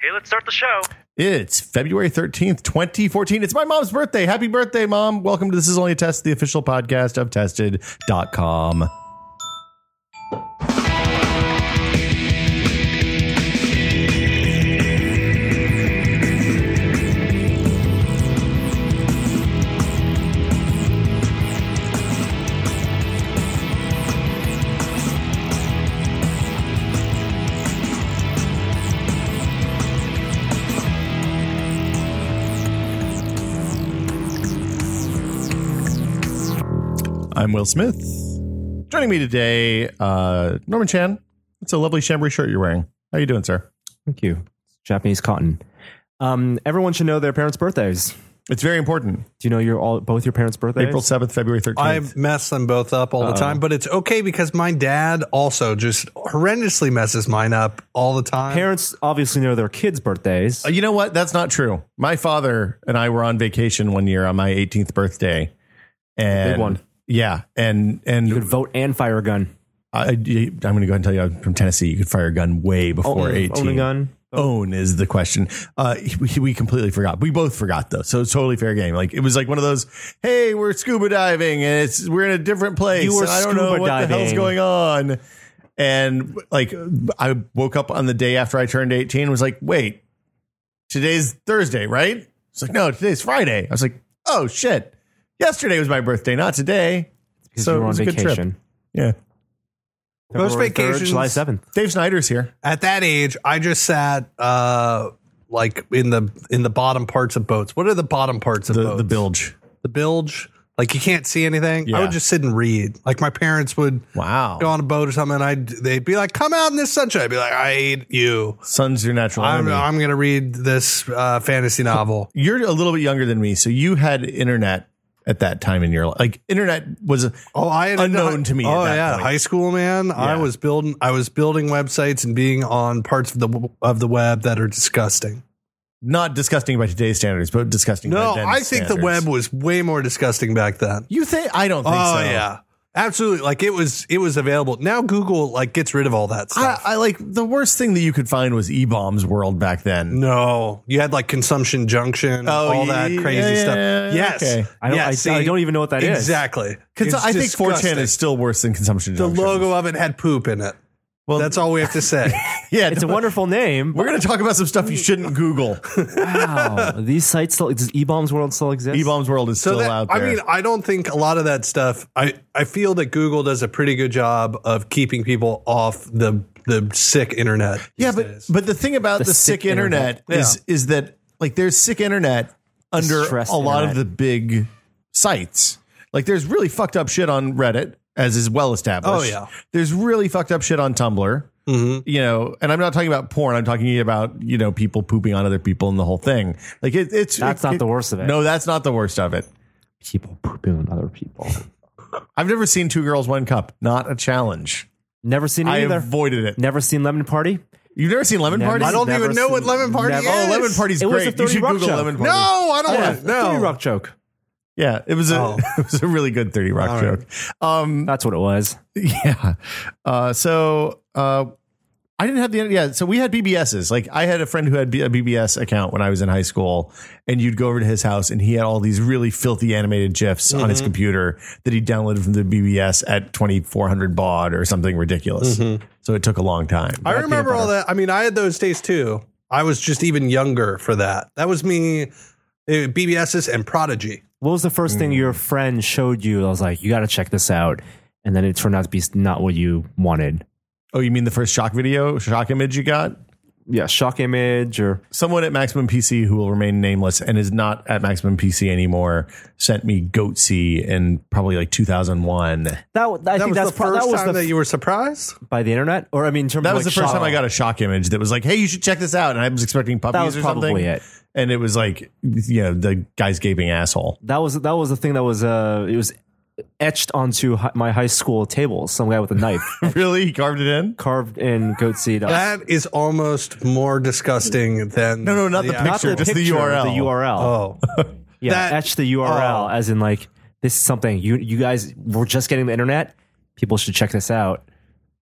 Hey, let's start the show. It's February 13th, 2014. It's my mom's birthday. Happy birthday, Mom. Welcome to This Is Only a Test, the official podcast of Tested.com. I'm Will Smith. Joining me today, Norman Chan. It's a lovely chambray shirt you're wearing. How you doing, sir? Thank you. Japanese cotton. Everyone should know their parents' birthdays. It's very important. Do you know both your parents' birthdays? April 7th, February 13th. I mess them both up all the time, but it's okay because my dad also just horrendously messes mine up all the time. Parents obviously know their kids' birthdays. You know what? That's not true. My father and I were on vacation one year on my 18th birthday. And Big one. Yeah. And You could vote and fire a gun. I'm going to go ahead and tell you, I'm from Tennessee. You could fire a gun way before 18. Own a gun. Own is the question. We completely forgot. We both forgot though, so it's totally fair game. Like it was like one of those. Hey, we're scuba diving and we're in a different place. You were I don't know scuba what diving. the hell's going on. And like I woke up on the day after I turned 18 and was like, wait, today's Thursday, right? It's like, no, today's Friday. I was like, oh shit, yesterday was my birthday, not today. Because So you it were on was a good trip. vacation. Yeah. Most February 3rd, vacations- July 7th. Dave Snyder's here. At that age, I just sat like in the bottom parts of boats. What are the bottom parts of boats? The bilge. The bilge. Like you can't see anything. Yeah. I would just sit and read. Like my parents would Wow. go on a boat or something, and they'd be like, "Come out in this sunshine." I'd be like, "I hate you. Sun's your natural enemy. I'm going to read this fantasy novel." You're a little bit younger than me, so you had internet at that time in your life. Like internet was I had unknown to me. Oh at that yeah, point. high school, man. I was building websites and being on parts of the web that are disgusting. Not disgusting by today's standards, but disgusting. No, by then I think the standards. web was way more disgusting back then. You think? I don't think so. Oh yeah, absolutely. Like it was available. Now Google like gets rid of all that stuff. I like the worst thing that you could find was E-Bombs World back then. No, you had like Consumption Junction, all that crazy stuff. Yes, okay. I don't even know what that is. Exactly. Because It's I think disgusting. 4chan is still worse than Consumption The Junction. logo of it had poop in it. Well, that's all we have to say. Yeah, It's a wonderful name. We're going to talk about some stuff you shouldn't Google. Wow. These sites still, does E-Bombs World still exist? E-Bombs World is still out there. I mean, I don't think a lot of that stuff. I feel that Google does a pretty good job of keeping people off the sick internet. Yeah, these days. but the thing about the sick internet is that like there's sick internet under Stressed a lot of internet. the big sites. Like there's really fucked up shit on Reddit, as is well established. Oh, yeah. There's really fucked up shit on Tumblr. Mm-hmm. You know, and I'm not talking about porn. I'm talking about, you know, people pooping on other people and the whole thing. Like it's That's not the worst of it. No, that's not the worst of it. People pooping on other people. I've never seen Two Girls, One Cup. Not a challenge. Never seen it I either. avoided it. Never seen Lemon Party? You've never seen Lemon Never Party? I don't never even know what seen- Lemon Party never- is. Oh, Lemon Party's It was great. a 30 You should Rock Google show. Lemon No, Party. I don't want. 30 No, Rock joke. Yeah, it was a Oh. it was a really good 30 Rock All joke. right. That's what it was. Yeah. I didn't have so we had BBSs. Like I had a friend who had a BBS account when I was in high school, and you'd go over to his house and he had all these really filthy animated GIFs on his computer that he downloaded from the BBS at 2400 baud or something ridiculous. So it took a long time. I remember all that. I mean, I had those days too. I was just even younger for that. That was me, BBSs and Prodigy. What was the first thing your friend showed you? I was like, you got to check this out. And then it turned out to be not what you wanted. Oh, you mean the first shock image you got? Yeah, shock image or Someone at Maximum PC who will remain nameless and is not at Maximum PC anymore sent me Goatsy in probably like 2001. I That think was that's the first time the that you were surprised? by the internet, or I mean, in terms That of was like the first shock- time I got a shock image that was like, hey, you should check this out. And I was expecting puppies That was or probably something. it. And it was like, you know, the guy's gaping asshole. That was the thing that was it was etched onto my high school table. Some guy with a knife Really? He carved it in? carved in goat seed. That is almost more disgusting than No, not the Not picture, just the URL. The URL. Oh, Yeah, That- etch the URL oh. as in like this is something you guys were just getting the internet. People should check this out.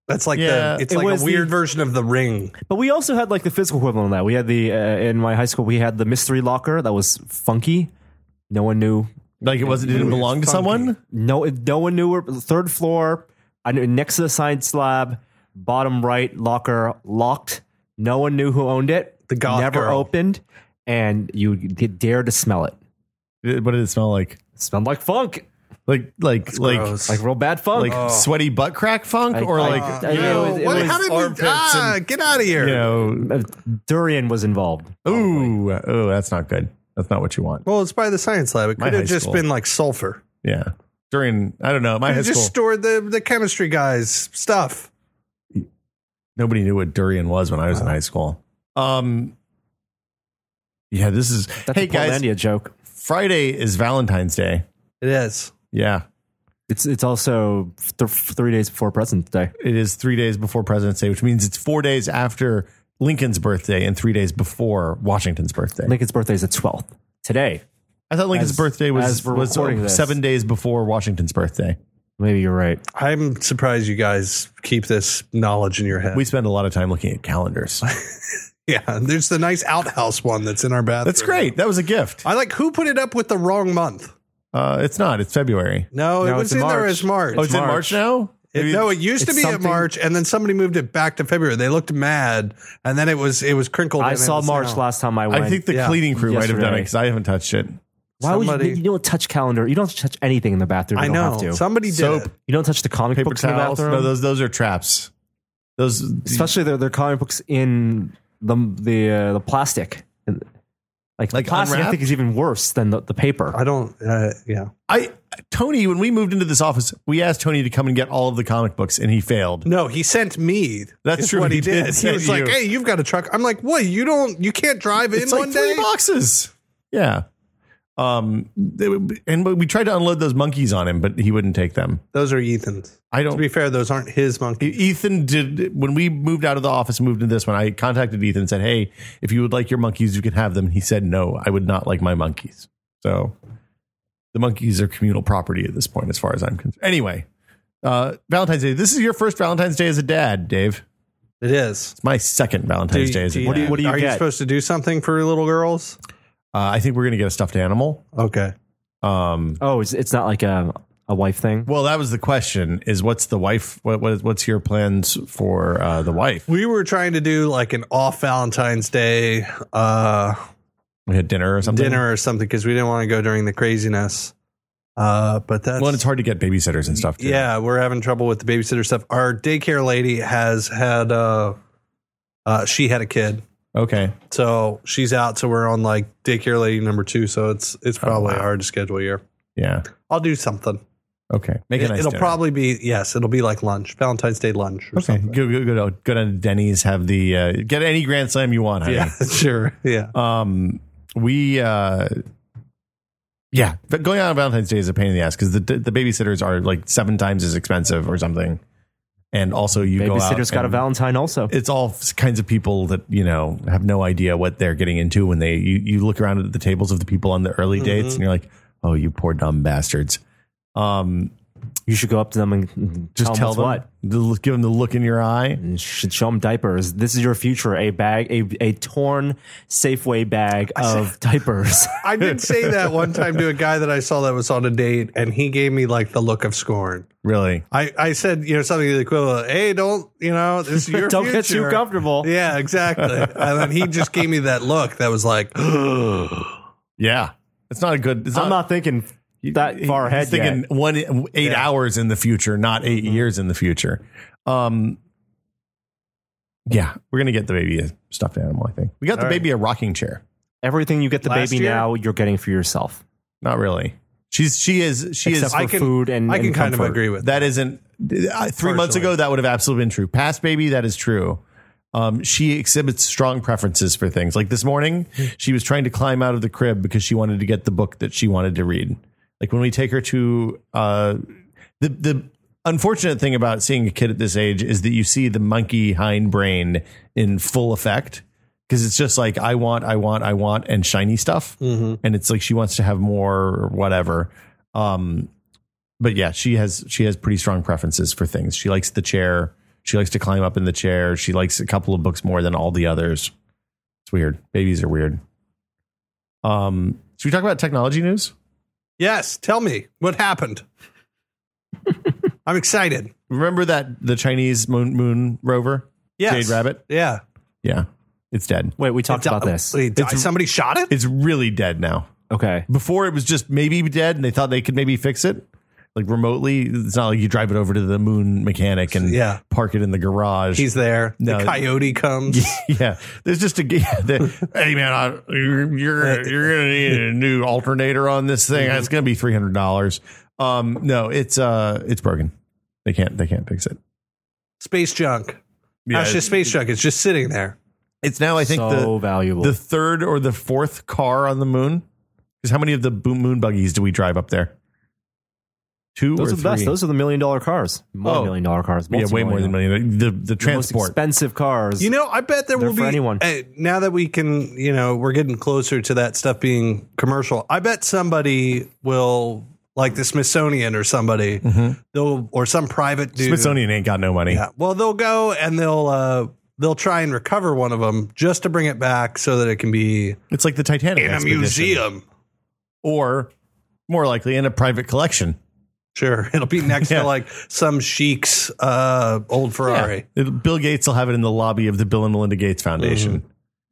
That's like Yeah, it's it like was a weird the- version of the Ring. But we also had like the physical equivalent of that. We had the in my high school we had the mystery locker that was funky. No one knew. Like it didn't belong to funky. someone. No one knew where. Third floor, I knew next to the science slab, bottom right locker locked. No one knew who owned it. The goth never girl. opened, and you dare to smell it. What did it smell like? It smelled like funk, Like Gross. like real bad funk. sweaty butt crack funk, or like How did armpits and, get out of here? you know, Durian was involved. ooh, that's not good. That's not what you want. Well, it's by the science lab. It My could high have just school. been like sulfur. Yeah, during I don't know my You high just school. stored the chemistry guys' stuff. Nobody knew what durian was when I was in high school. Yeah, this is. That's hey a guys, Portlandia joke. Friday is Valentine's Day. It is. Yeah, It's also 3 days before President's Day. it is 3 days before President's Day, which means it's 4 days after Lincoln's birthday and 3 days before Washington's birthday. Lincoln's birthday is the 12th. Today. I thought Lincoln's as- birthday was as we're recording this. 7 days before Washington's birthday. Maybe you're right. I'm surprised you guys keep this knowledge in your head. We spend a lot of time looking at calendars. Yeah, there's the nice outhouse one that's in our bathroom. That's great. That was a gift. I like who put it up with the wrong month. It's not. It's February. No, it No, was it's in there March. as March. Oh, it's in March. March now? No, it used to it's be in something- March, and then somebody moved it back to February. They looked mad, and then it was crinkled. I and it saw was March now. last time I went. I think the Yeah. cleaning crew might have done it Yesterday. because I haven't touched it. Why would somebody- you don't touch calendar? You don't touch anything in the bathroom. You I don't know have to. somebody did Soap. it. You don't touch the comic Paper books in the towels. bathroom. No, those are traps. Those Especially they're comic books in the plastic. Like Like plastic, I unwrapped? think is even worse than the paper. I don't. Yeah, Tony, when we moved into this office, we asked Tony to come and get all of the comic books, and he failed. no, he sent me. That's is true, What he he did did. He send was like, you. "Hey, you've got a truck." I'm like, "What? You can't drive in It's one like 3 day." boxes. Yeah. And we tried to unload those monkeys on him, but he wouldn't take them. Those are Ethan's. I To don't. be fair, those aren't his monkeys. Ethan did when we moved out of the office and moved into this one. I contacted Ethan and said, "Hey, if you would like your monkeys, you can have them." And he said, "No, I would not like my monkeys." So the monkeys are communal property at this point, as far as I'm concerned. Anyway, Valentine's Day. This is your first Valentine's Day as a dad, Dave. It is. It's my second Valentine's Day as a dad. what do you Are you get? supposed to do something for little girls? I think we're gonna get a stuffed animal. Okay. Oh, it's not like a wife thing. Well, that was the question: is what's the wife? What's your plans for the wife? We were trying to do like an off Valentine's Day We had dinner or something. dinner or something because we didn't want to go during the craziness. But that's Well, and it's hard to get babysitters and stuff too. Yeah, we're having trouble with the babysitter stuff. Our daycare lady has had she had a kid, Okay. so she's out. So we're on like daycare lady number 2. So it's probably wow. hard to schedule a year. Yeah. I'll do something. Okay. Make a nice It'll dinner. probably be it'll be like lunch, Valentine's Day lunch. Or Okay. something. Go to Denny's. Have the get any Grand Slam you want, honey. Yeah, sure. Yeah. But going on Valentine's Day is a pain in the ass because the babysitters are like 7 times as expensive or something, and also you go out. Babysitter's got a and Valentine also. It's all kinds of people that have no idea what they're getting into when you look around at the tables of the people on the early dates and you're like, oh, you poor dumb bastards. You should go up to them and Just tell them what. give them the look in your eye. You should show them diapers. This is your future. A bag, a torn Safeway bag of diapers. I did say that one time to a guy that I saw that was on a date, and he gave me like the look of scorn. Really? I said, something to the equivalent, hey, don't, this is your Don't get future. too comfortable. Yeah, exactly. And then he just gave me that look that was like, Yeah. It's not a good. It's I'm not thinking that far ahead He's thinking yet. 8 hours in the future, not 8 years in the future. Yeah, we're gonna get the baby a stuffed animal. I think we got the All baby a rocking chair. Everything you get the Last baby year? now, you're getting for yourself. Not really. She is. Except I for can- food and I can and kind of comfort. agree with That isn't. 3 months Partially. ago, that would have absolutely been true. Past baby, that is true. She exhibits strong preferences for things. Like this morning, she was trying to climb out of the crib because she wanted to get the book that she wanted to read. Like when we take her to the unfortunate thing about seeing a kid at this age is that you see the monkey hindbrain in full effect because it's just like I want, and shiny stuff, and it's like she wants to have more or whatever. But yeah, she has pretty strong preferences for things. She likes the chair. She likes to climb up in the chair. She likes a couple of books more than all the others. It's weird. Babies are weird. Should we talk about technology news? Yes. Tell me what happened. I'm excited. Remember that the Chinese moon rover? Yes. Jade Rabbit? Yeah. Yeah. It's dead. Wait, we talked about this. Wait, somebody shot it? It's really dead now. Okay. Before it was just maybe dead and they thought they could maybe fix it. Like remotely. It's not like you drive it over to the moon mechanic and park it in the garage. He's there. No. The coyote comes. Yeah. There's just hey man, you're gonna need a new alternator on this thing. It's gonna be $300. No, it's broken. They can't fix it. Space junk. Yeah, That's just space junk. It's just sitting there. It's now, I think, valuable. The third or the fourth car on the moon. Because how many of the moon buggies do we drive up there? Two Those or are the three? best. Those are the $1 million cars. More $1 million cars. Yeah, way more than $1 million. The The most transport. expensive cars. You know, I bet there will for be anyone. Now that we can, we're getting closer to that stuff being commercial. I bet somebody will, like the Smithsonian or somebody, or some private dude. Smithsonian ain't got no money. Yeah. Well, they'll go and they'll try and recover one of them just to bring it back so that it can be It's like the Titanic in a expedition. museum. Or more likely in a private collection. Sure, it'll be next to like some sheik's old Ferrari. Yeah. Bill Gates will have it in the lobby of the Bill and Melinda Gates Foundation.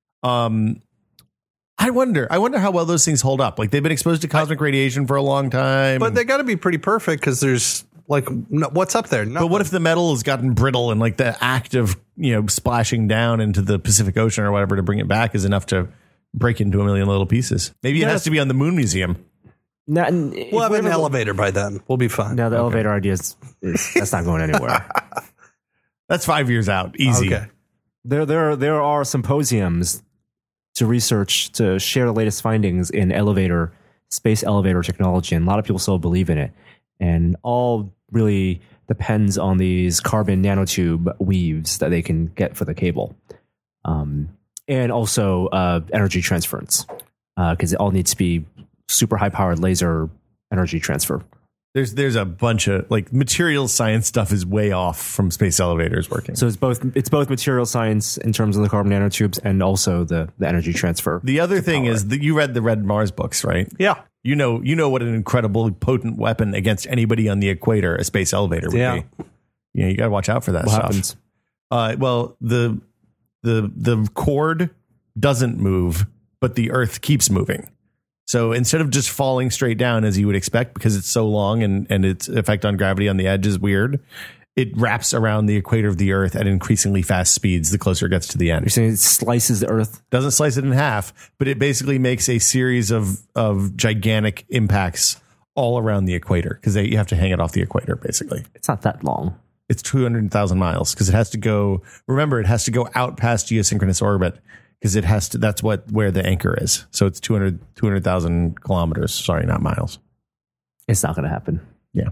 I wonder how well those things hold up. Like they've been exposed to cosmic radiation for a long time. But they got to be pretty perfect because there's like what's up there. But what if the metal has gotten brittle and like the act of splashing down into the Pacific Ocean or whatever to bring it back is enough to break into a million little pieces? Maybe it has to be on the Moon Museum. We'll have an elevator by then. We'll be fine. Now the elevator idea is that's not going anywhere. That's 5 years out. Easy. Okay. There are symposiums to research to share the latest findings in space elevator technology, and a lot of people still believe in it. And all really depends on these carbon nanotube weaves that they can get for the cable, and also energy transference, because it all needs to be super high powered laser energy transfer. There's a bunch of like material science stuff is way off from space elevators working. So it's both material science in terms of the carbon nanotubes and also the energy transfer. The other thing is that you read the Red Mars books, right? Yeah. You know what an incredibly potent weapon against anybody on the equator a space elevator would be. You got to watch out for that stuff. Happens? Well, the cord doesn't move, but the Earth keeps moving. So instead of just falling straight down as you would expect, because it's so long and its effect on gravity on the edge is weird, it wraps around the equator of the Earth at increasingly fast speeds the closer it gets to the end. You're saying it slices the Earth? Doesn't slice it in half, but it basically makes a series of gigantic impacts all around the equator because you have to hang it off the equator, basically. It's not that long. It's 200,000 miles because it has to go out past geosynchronous orbit because that's where the anchor is. So it's 200,000 kilometers. Sorry, not miles. It's not going to happen. Yeah.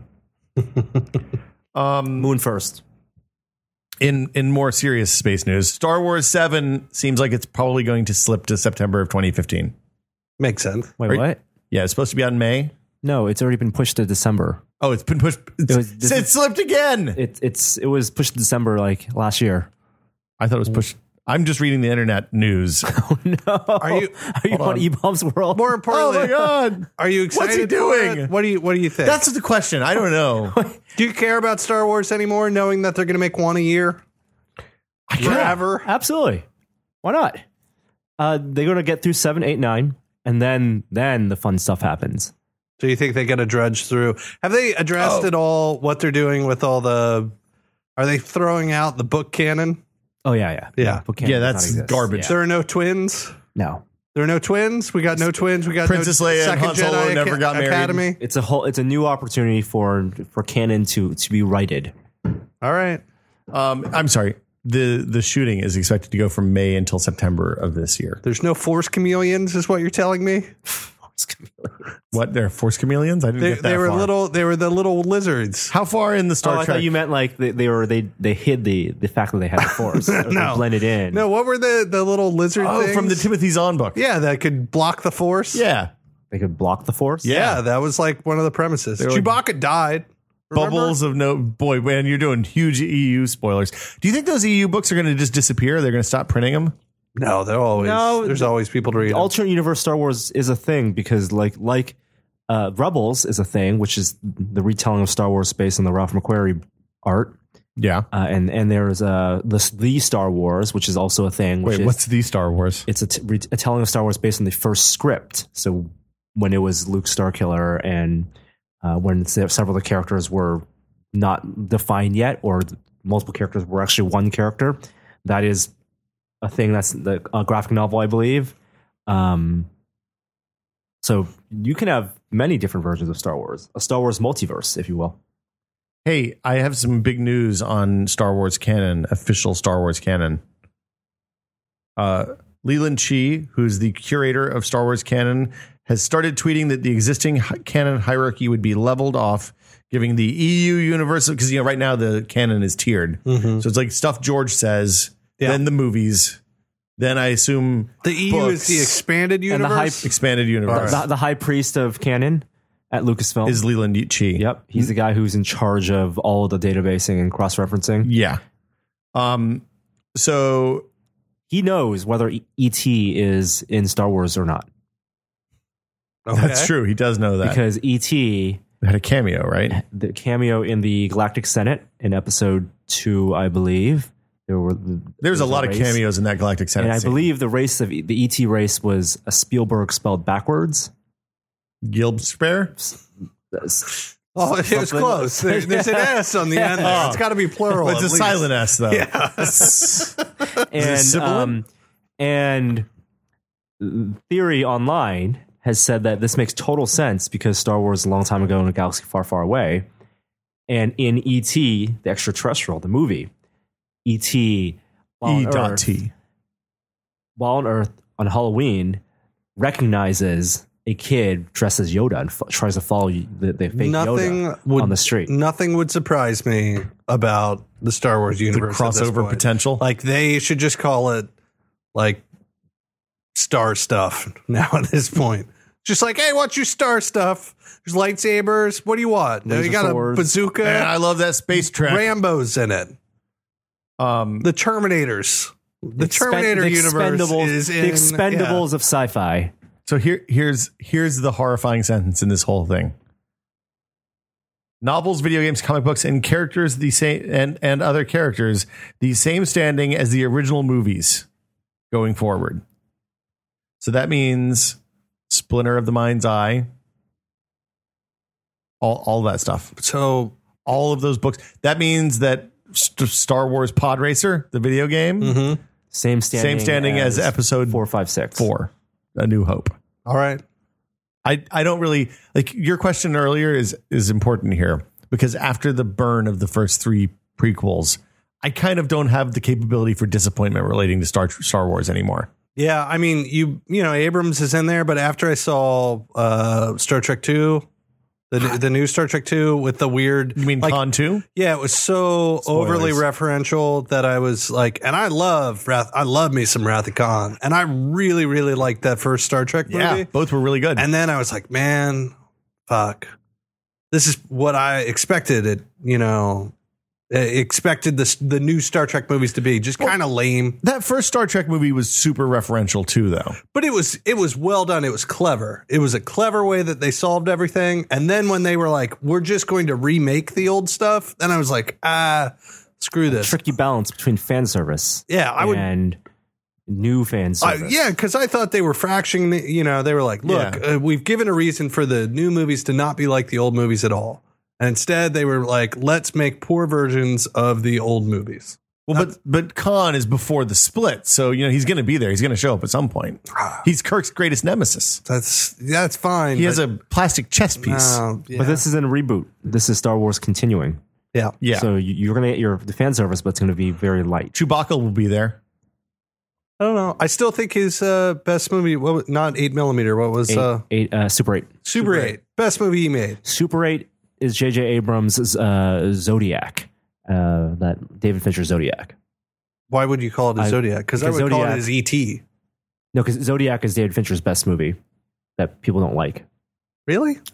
Moon first. In more serious space news, Star Wars 7 seems like it's probably going to slip to September of 2015. Makes sense. Wait, what? Yeah, it's supposed to be out in May. No, it's already been pushed to December. Oh, it's been pushed. It slipped again. It was pushed to December like last year. I thought it was pushed. I'm just reading the internet news. Oh no! Are you on E-Bomb's World? More importantly, Oh my god! Are you excited? What's he doing? What do you think? That's the question. I don't know. Do you care about Star Wars anymore, knowing that they're going to make one a year? Forever? Absolutely. Why not? They're going to get through 7, 8, 9, and then the fun stuff happens. Do you think they got to drudge through? Have they addressed at all what they're doing with all the? Are they throwing out the book canon? Oh yeah. Book canon Yeah, does that's not exist. garbage. Yeah. There are no twins. No. There are no twins. We got no twins. We got Princess no Leia and second Han Solo Jedi never got married. Academy. It's a new opportunity for canon to be righted. All right. I'm sorry. The shooting is expected to go from May until September of this year. There's no Force chameleons, is what you're telling me. What? They're Force chameleons? I didn't get that They were far. little. They were the little lizards. How far in the Star I Trek? thought you meant like they hid the fact that they had the Force. Or they blended in. No, what were the little lizard things? from the Timothy Zahn book. Yeah, that could block the Force. Yeah. They could block the Force. Yeah, that was like one of the premises. They were- Chewbacca died. Remember? Bubbles of no boy, man, you're doing huge EU spoilers. Do you think those EU books are going to just disappear? They're going to stop printing them? No, there's always people to read them. Alternate universe Star Wars is a thing because like Rebels is a thing, which is the retelling of Star Wars based on the Ralph McQuarrie art. Yeah. And there's the Star Wars, which is also a thing. Wait, what's the Star Wars? It's a telling of Star Wars based on the first script. So when it was Luke Starkiller and when several of the characters were not defined yet, or multiple characters were actually one character, that is a thing. That's the graphic novel, I believe. So you can have many different versions of Star Wars, a Star Wars multiverse, if you will. Hey, I have some big news on Star Wars canon, official Star Wars canon. Leland Chee, who's the curator of Star Wars canon, has started tweeting that the existing canon hierarchy would be leveled off, giving the EU universe, because right now the canon is tiered. Mm-hmm. So it's like stuff George says, then the movies, then I assume the EU books, is the expanded universe. Expanded universe. The high priest of canon at Lucasfilm is Leland Chee. Yep, he's the guy who's in charge of all of the databasing and cross-referencing. Yeah. So he knows whether ET is in Star Wars or not. Okay. That's true. He does know that because ET had a cameo, right? The cameo in the Galactic Senate in episode 2, I believe. There's a lot of cameos in that Galactic Senate. And I scene. believe the race of the ET race was a Spielberg spelled backwards. Gilbspare? Oh, it was close. There's an S on the end there. It's got to be plural. It's a silent S, though. Yeah. And Theory Online has said that this makes total sense because Star Wars a long time ago in a galaxy far, far away. And in E.T., the extraterrestrial, the movie, E.T. while on Earth on Halloween recognizes a kid dressed as Yoda and tries to follow the fake Yoda on the street. Nothing would surprise me about the Star Wars universe. The crossover potential. Like they should just call it like Star Stuff now at this point. Just like, hey, what's your Star Stuff? There's lightsabers. What do you want? You got a bazooka. Man, I love that space track. Rambo's in it. The Terminators. The Terminator universe is in the Expendables of sci-fi. So here's the horrifying sentence in this whole thing. Novels, video games, comic books, and characters the same and other characters the same standing as the original movies going forward. So that means Splinter of the Mind's Eye, all that stuff. So all of those books. That means that Star Wars Pod Racer, the video game, same standing as episode 4, 5, 6, 4, A New Hope. All right. I don't really like your question earlier is important here because after the burn of the first 3 prequels, I kind of don't have the capability for disappointment relating to Star Wars anymore. Yeah, I mean, you know, Abrams is in there, but after I saw Star Trek 2, the new Star Trek 2 with the weird, you mean Con 2? Yeah, it was so overly referential that I was like, and I love me some Wrath of Khan, and I really, really liked that first Star Trek movie. Yeah, both were really good. And then I was like, man, fuck, this is what I expected. Expected the new Star Trek movies to be just kind of lame. That first Star Trek movie was super referential too, though. But it was well done. It was clever. It was a clever way that they solved everything. And then when they were like, we're just going to remake the old stuff, then I was like, screw this. Tricky balance between fan service. Yeah, and new fan service. Yeah, because I thought they were fractioning. They were like, look, we've given a reason for the new movies to not be like the old movies at all. And instead, they were like, let's make poor versions of the old movies. Well, but Khan is before the split, so he's going to be there. He's going to show up at some point. He's Kirk's greatest nemesis. That's fine. He has a plastic chess piece. Yeah. But this isn't a reboot. This is Star Wars continuing. Yeah. So you're going to get the fan service, but it's going to be very light. Chewbacca will be there. I don't know. I still think his best movie, not 8mm. What was Super 8? Super 8. Best movie he made. Super 8 is J.J. Abrams' Zodiac, that David Fincher Zodiac. Why would you call it a Zodiac? Because I would call it as E.T. No, because Zodiac is David Fincher's best movie that people don't like. Really?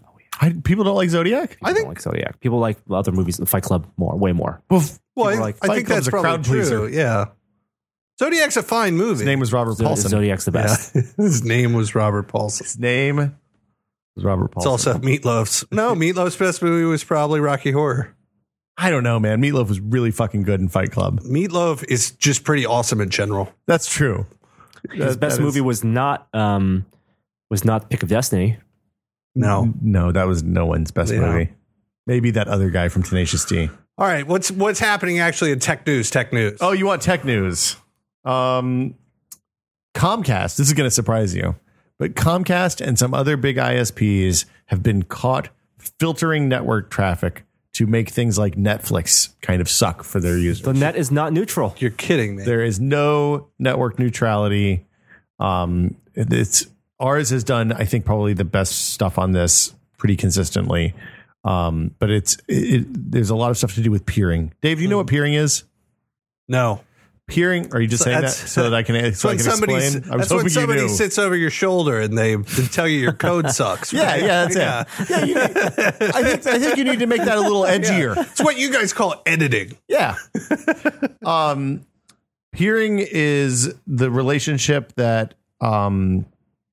People don't like Zodiac? I think like Zodiac. People like other movies, the Fight Club, way more. Well, I think that's a crowd probably true. pleaser. Yeah. Zodiac's a fine movie. His name was Robert Paulson. Zodiac's the best. Yeah. His name was Robert Paulson. His name was Robert It's Paulson. also Meatloaf's. No, Meatloaf's best movie was probably Rocky Horror. I don't know, man. Meatloaf was really fucking good in Fight Club. Meatloaf is just pretty awesome in general. That's true. His best movie was not Pick of Destiny. No, that was no one's best Yeah. movie. Maybe that other guy from Tenacious D. All right, what's happening actually in tech news? Oh, you want tech news? Comcast. This is going to surprise you, but Comcast and some other big ISPs have been caught filtering network traffic to make things like Netflix kind of suck for their users. The net is not neutral. You're kidding me. There is no network neutrality. It's ours has done, I think, probably the best stuff on this pretty consistently. But there's a lot of stuff to do with peering. Dave, do you know what peering is? No. Peering? Are you just saying that so that I can explain? I was hoping somebody you knew. sits over your shoulder and they tell you your code sucks. Yeah, right? yeah, that's it. Yeah, I think you need to make that a little edgier. It's what you guys call editing. Yeah. Peering is the relationship that one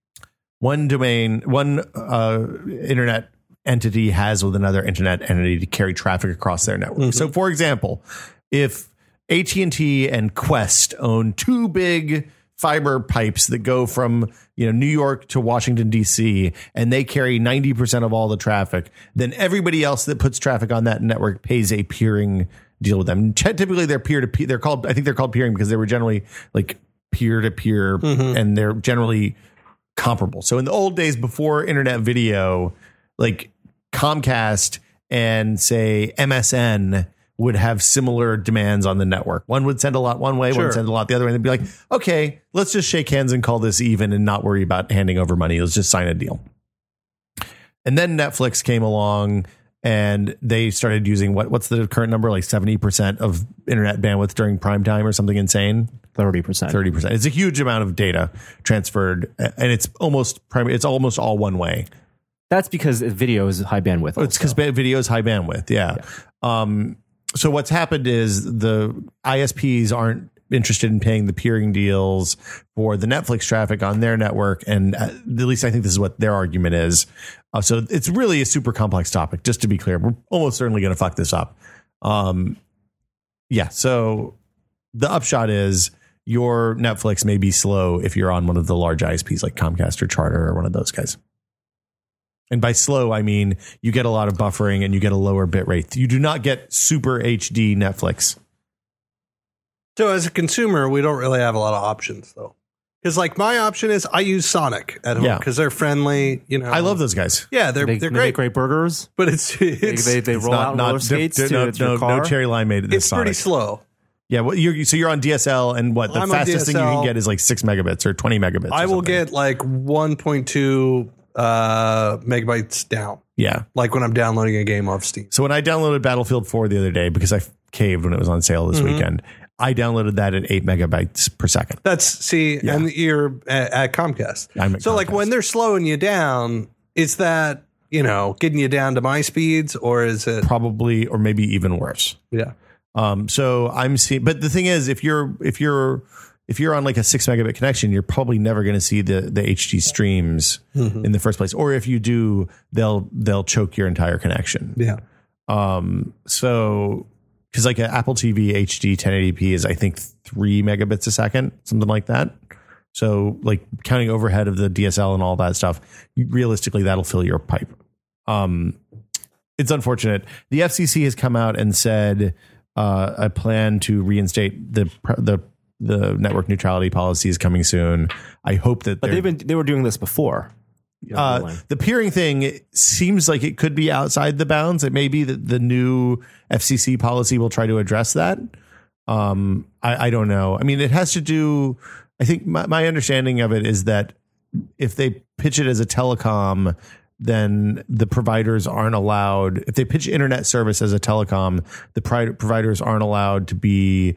internet entity has with another internet entity to carry traffic across their network. Mm-hmm. So, for example, if AT&T and Qwest own two big fiber pipes that go from New York to Washington, D.C., and they carry 90% of all the traffic, then everybody else that puts traffic on that network pays a peering deal with them. Typically, they're peer-to-peer. They're called peering because they were generally like peer-to-peer, and they're generally comparable. So in the old days before internet video, like Comcast and say MSN would have similar demands on the network. One would send a lot one way, one would send a lot the other way. And they'd be like, okay, let's just shake hands and call this even and not worry about handing over money. Let's just sign a deal. And then Netflix came along and they started using what's the current number? Like 70% of internet bandwidth during prime time or something insane. 30%. It's a huge amount of data transferred, and it's almost all one way. That's because video is high bandwidth. Also. It's because video is high bandwidth. Yeah. So what's happened is the ISPs aren't interested in paying the peering deals for the Netflix traffic on their network. And at least I think this is what their argument is. So it's really a super complex topic, just to be clear. We're almost certainly going to fuck this up. Yeah. So the upshot is your Netflix may be slow if you're on one of the large ISPs like Comcast or Charter or one of those guys. And by slow, I mean you get a lot of buffering and you get a lower bit rate. You do not get super HD Netflix. So as a consumer, we don't really have a lot of options, though. Because like my option is I use Sonic at home because they're friendly. I love those guys. Yeah, they're great. They make great burgers, but it's they roll out roller skates to your car. No cherry limeade. It's Sonic. Pretty slow. Yeah, well, you're on DSL, and what the fastest thing you can get is like 6 megabits or 20 megabits. I will get like 1.2 megabytes down. Yeah, like when I'm downloading a game off Steam. So when I downloaded Battlefield 4 the other day because I caved when it was on sale this weekend, I downloaded that at 8 megabytes per second. And you're at Comcast. I'm at so Comcast. like when they're slowing you down, is that getting you down to my speeds, or is it probably, or maybe even worse? Yeah. So I'm seeing, but the thing is, if you're on like a 6 megabit connection, you're probably never going to see the HD streams in the first place. Or if you do, they'll choke your entire connection. Yeah. So because like an Apple TV HD 1080p is I think 3 megabits a second, something like that. So like counting overhead of the DSL and all that stuff, realistically that'll fill your pipe. It's unfortunate. The FCC has come out and said a plan to reinstate the network neutrality policy is coming soon. I hope that, but they were doing this before. The peering thing seems like it could be outside the bounds. It may be that the new FCC policy will try to address that. I don't know. I mean, it has to do. I think my understanding of it is that if they pitch it as a telecom, then the providers aren't allowed. If they pitch internet service as a telecom, the providers aren't allowed to be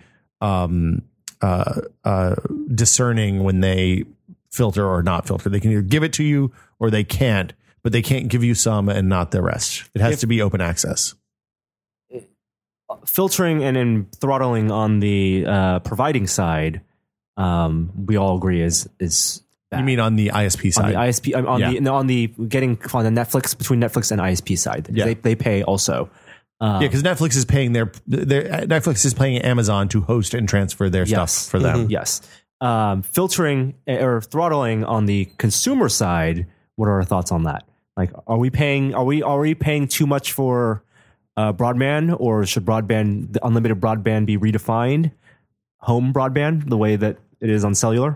discerning when they filter or not filter. They can either give it to you or they can't, but they can't give you some and not the rest. It has to be open access. Filtering and then throttling on the providing side, we all agree is bad. You mean on the ISP on side? the ISP on the getting on the Netflix between Netflix and ISP side. Yeah. They pay also. Yeah, because Netflix is paying Netflix is paying Amazon to host and transfer their stuff for them. Yes. Filtering or throttling on the consumer side. What are our thoughts on that? Like, are we paying too much for broadband, or should the unlimited broadband be redefined? Home broadband, the way that it is on cellular.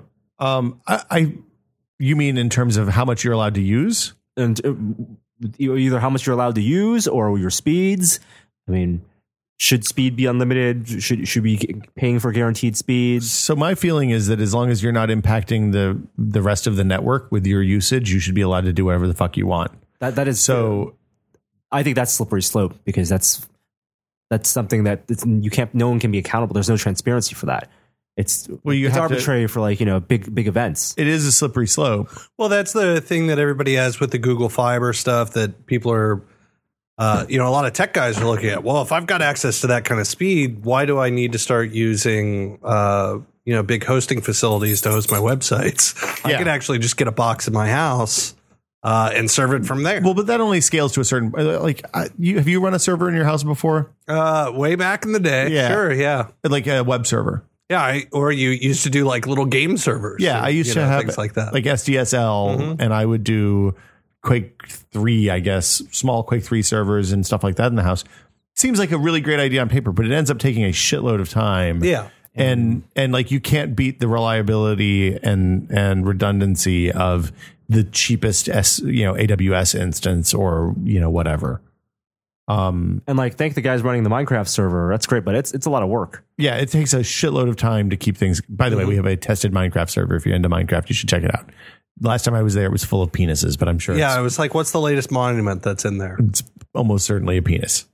You mean in terms of how much you're allowed to use? And either how much you're allowed to use or your speeds. I mean, should speed be unlimited? Should we be paying for guaranteed speeds? So my feeling is that as long as you're not impacting the rest of the network with your usage, you should be allowed to do whatever the fuck you want. That is so. I think that's slippery slope, because that's something that you can't. No one can be accountable. There's no transparency for that. It's arbitrary for big events. It is a slippery slope. Well, that's the thing that everybody has with the Google Fiber stuff that people are, a lot of tech guys are looking at. Well, if I've got access to that kind of speed, why do I need to start using, big hosting facilities to host my websites? I can actually just get a box in my house and serve it from there. Well, but that only scales to a certain, have you run a server in your house before? Way back in the day. Yeah. Sure. Yeah. Like a web server. Yeah, or you used to do like little game servers. Yeah, I used to have things like that, like SDSL, and I would do Quake 3, I guess, small Quake 3 servers and stuff like that in the house. Seems like a really great idea on paper, but it ends up taking a shitload of time. Yeah, and like you can't beat the reliability and redundancy of the cheapest AWS instance or whatever. And thank the guys running the Minecraft server. That's great, but it's a lot of work. Yeah, it takes a shitload of time to keep things. By the way, we have a tested Minecraft server. If you're into Minecraft, you should check it out. Last time I was there, it was full of penises, but I'm sure. Yeah, I was like, what's the latest monument that's in there? It's almost certainly a penis.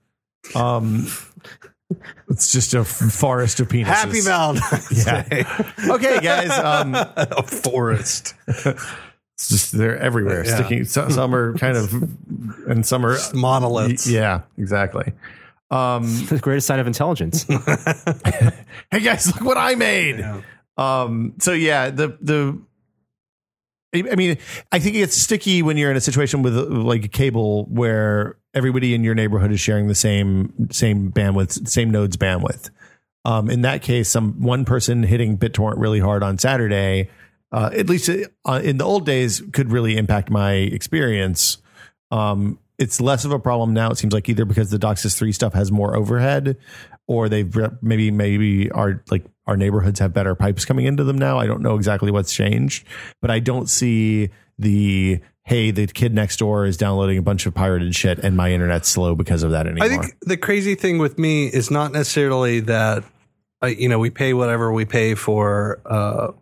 It's just a forest of penises. Happy Valentine's Day. Okay, guys. A forest. It's just they're everywhere. Yeah. Sticking. Some are kind of, and some are just monoliths. Yeah, exactly. The greatest sign of intelligence. Hey guys, look what I made. Yeah. So yeah, I mean, I think it's sticky when you're in a situation with like a cable where everybody in your neighborhood is sharing the same bandwidth, same node's bandwidth. In that case, one person hitting BitTorrent really hard on Saturday, at least in the old days, could really impact my experience. It's less of a problem now. It seems like either because the DOCSIS 3 stuff has more overhead, or they've maybe our neighborhoods have better pipes coming into them now. I don't know exactly what's changed, but I don't see the kid next door is downloading a bunch of pirated shit and my internet's slow because of that anymore. I think the crazy thing with me is not necessarily that we pay whatever we pay for our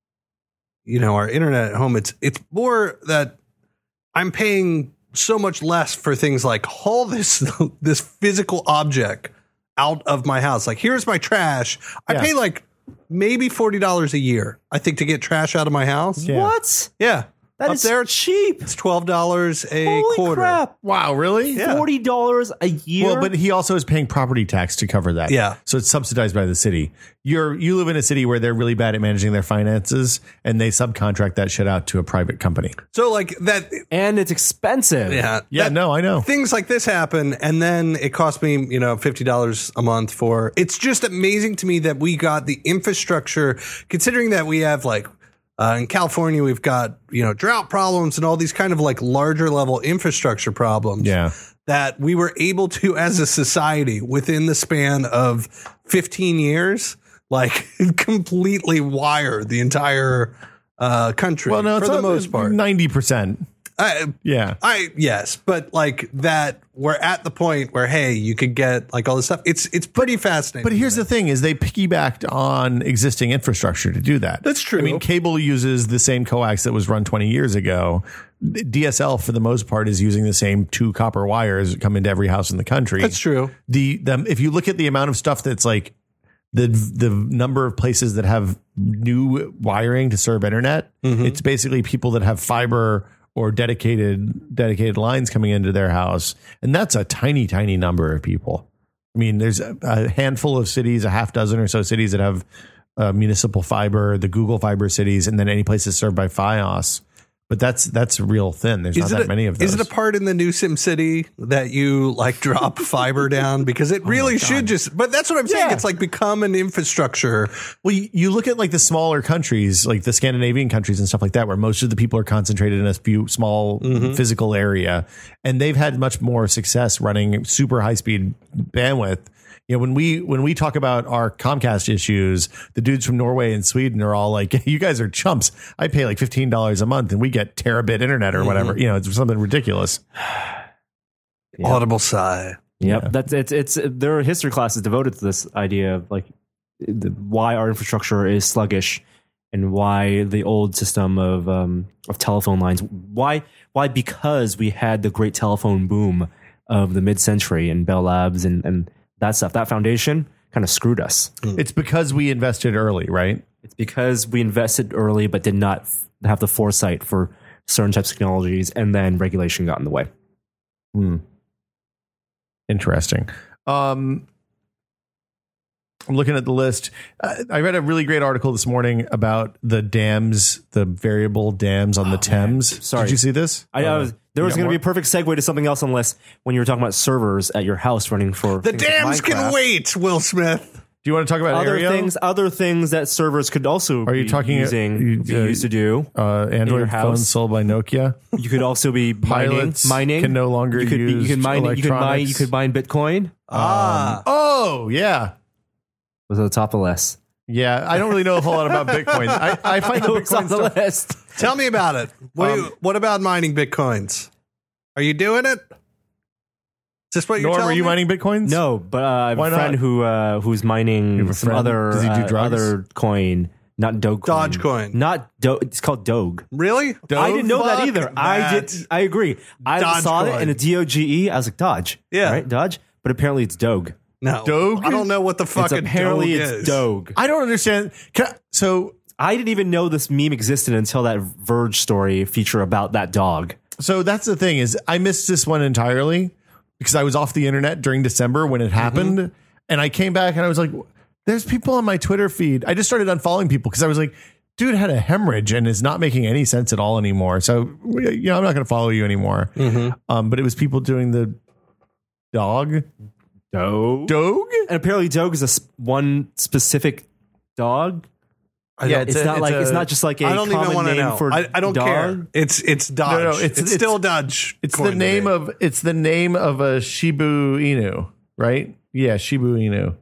internet at home. It's more that I'm paying so much less for things like haul this physical object out of my house. Like, here's my trash. I pay like maybe $40 a year, I think, to get trash out of my house. Yeah. What? Yeah. That Up is there, cheap. It's $12 a Holy quarter. crap. Wow, really? Yeah. $40 a year? Well, but he also is paying property tax to cover that. Yeah. So it's subsidized by the city. You live in a city where they're really bad at managing their finances, and they subcontract that shit out to a private company. So like that. And it's expensive. Yeah. Yeah, no, I know. Things like this happen, and then it cost me, $50 a month for. It's just amazing to me that we got the infrastructure, considering that we have like. In California, we've got, drought problems and all these kind of like larger level infrastructure problems. Yeah. That we were able to, as a society, within the span of 15 years, like completely wire the entire country. Well, no, for it's the most part. 90%. Yeah. Yes, but like that, we're at the point where, hey, you could get like all this stuff. It's pretty fascinating. But here's the thing is they piggybacked on existing infrastructure to do that. That's true. I mean, cable uses the same coax that was run 20 years ago. DSL, for the most part, is using the same 2 copper wires that come into every house in the country. That's true. If you look at the amount of stuff that's like the number of places that have new wiring to serve internet, it's basically people that have fiber or dedicated lines coming into their house. And that's a tiny, tiny number of people. I mean, there's a handful of cities, a half dozen or so cities that have municipal fiber, the Google Fiber cities, and then any places served by Fios. But that's real thin. There's not that many of those. Is it a part in the new SimCity that you like drop fiber down? Because it really should just, but that's what I'm saying. Yeah. It's like become an infrastructure. Well, you look at like the smaller countries, like the Scandinavian countries and stuff like that, where most of the people are concentrated in a few small physical area, and they've had much more success running super high speed bandwidth. You know, when we talk about our Comcast issues, the dudes from Norway and Sweden are all like, "You guys are chumps. I pay like $15 a month, and we get terabit internet or whatever." You know, it's something ridiculous. Yeah. Audible sigh. Yep, Yeah. it's there are history classes devoted to this idea of like why our infrastructure is sluggish and why the old system of telephone lines why because we had the great telephone boom of the mid-century and Bell Labs and that stuff, that foundation kind of screwed us. It's because we invested early, right? It's because we invested early but did not have the foresight for certain types of technologies, and then regulation got in the way. Interesting. I'm looking at the list. I read a really great article this morning about the dams, the variable dams on the Thames. Sorry. Did you see this? There was you got going to more? be a perfect segue to something else, unless when you were talking about servers at your house running for The things like dams can Minecraft. wait, Will Smith. Do you want to talk about Other things that servers could also Are you be talking used to do. Android your phones house? sold by Nokia? You could also be Pilots mining. can no longer you could use you could mine electronics. you could mine Bitcoin. Oh, yeah. Was at the top of the list. Yeah, I don't really know a whole lot about Bitcoin. I find the It was on Bitcoin the stuff. list. Tell me about it. What about mining Bitcoins? Are you doing it? Is this what you're Norm, telling are you me? mining Bitcoins? No, but I have Why a friend not? who's You mining have a some friend? other Does he do drugs? other coin, not Dogecoin. Dogecoin. Not It's called Doge. Really? I didn't know that Fuck either. that. I agree. I saw it in a DOGE. I was like, Dodge. Yeah. Right? Dodge. But apparently it's Doge. No. Doge? I don't know what the fucking Apparently Doge it's is. Doge. I don't understand. So I didn't even know this meme existed until that Verge story feature about that dog. that's the thing is I missed this one entirely because I was off the internet during December when it happened. And I came back and I was like, there's people on my Twitter feed. I just started unfollowing people because I was like, dude had a hemorrhage and is not making any sense at all anymore. So, you know, I'm not going to follow you anymore. But it was people doing the Doge. Doge? And apparently Doge is one specific dog. It's not just like a I don't even common want to name know. for I don't dog. care. It's Dodge. No, it's still Dodge. It's the name of a Shibu Inu, right? Yeah, Shibu Inu.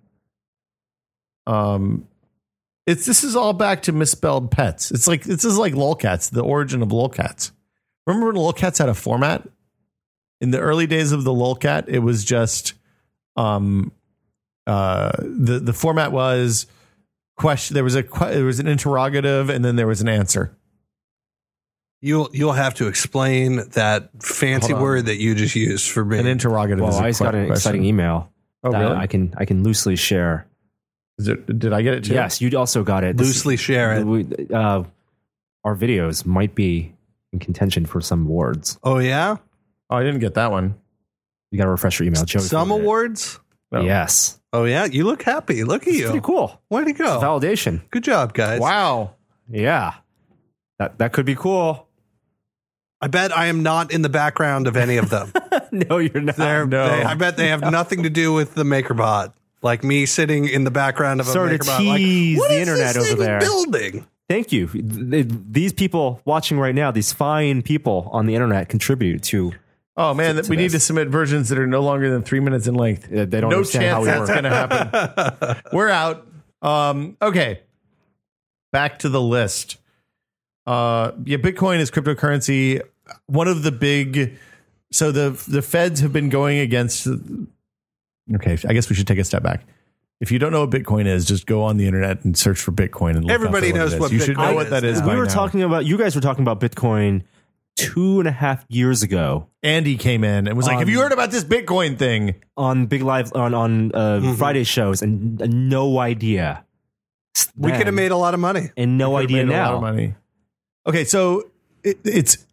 This is all back to misspelled pets. This is like lolcats, the origin of lolcats. Remember when lolcats had a format? In the early days of the lolcat, it was just the format was question. There was an interrogative and then there was an answer. You'll have to explain that fancy word that you just used for me. An interrogative. Well, is a I just got an question. exciting email Oh, that really? I can loosely share. Did I get it too? Yes, you also got it. Loosely share it. Our videos might be in contention for some awards. Oh yeah, Oh, I didn't get that one. You got to refresh your email. Joey some forwarded it. awards. No. Yes, Oh yeah, you look happy. Look at you. pretty cool. Way to go. Validation. Good job, guys. Wow. Yeah, that could be cool. I bet I am not in the background of any of them. No, you're not. I bet they have nothing to do with the MakerBot. Like me sitting in the background of a Sorry to MakerBot. tease Like, what the is internet this over thing there. building? Thank you. These people watching right now, these fine people on the internet, contribute to. Oh man, we need to submit versions that are no longer than 3 minutes in length. They don't No understand chance how we that's work. going to happen. We're out. Okay, back to the list. Bitcoin is cryptocurrency. One of the big. So the feds have been going against. Okay, I guess we should take a step back. If you don't know what Bitcoin is, just go on the internet and search for Bitcoin. And look Everybody up knows it is. what you should know Bitcoin what that is is. now. By We were now. talking about. You guys were talking about Bitcoin 2.5 years ago Andy came in and was like, "Have you heard about this Bitcoin thing?" on Big Live on Friday shows, and no idea. We could have made a lot of money. and no Could've idea made a lot now. of money. Okay, so it's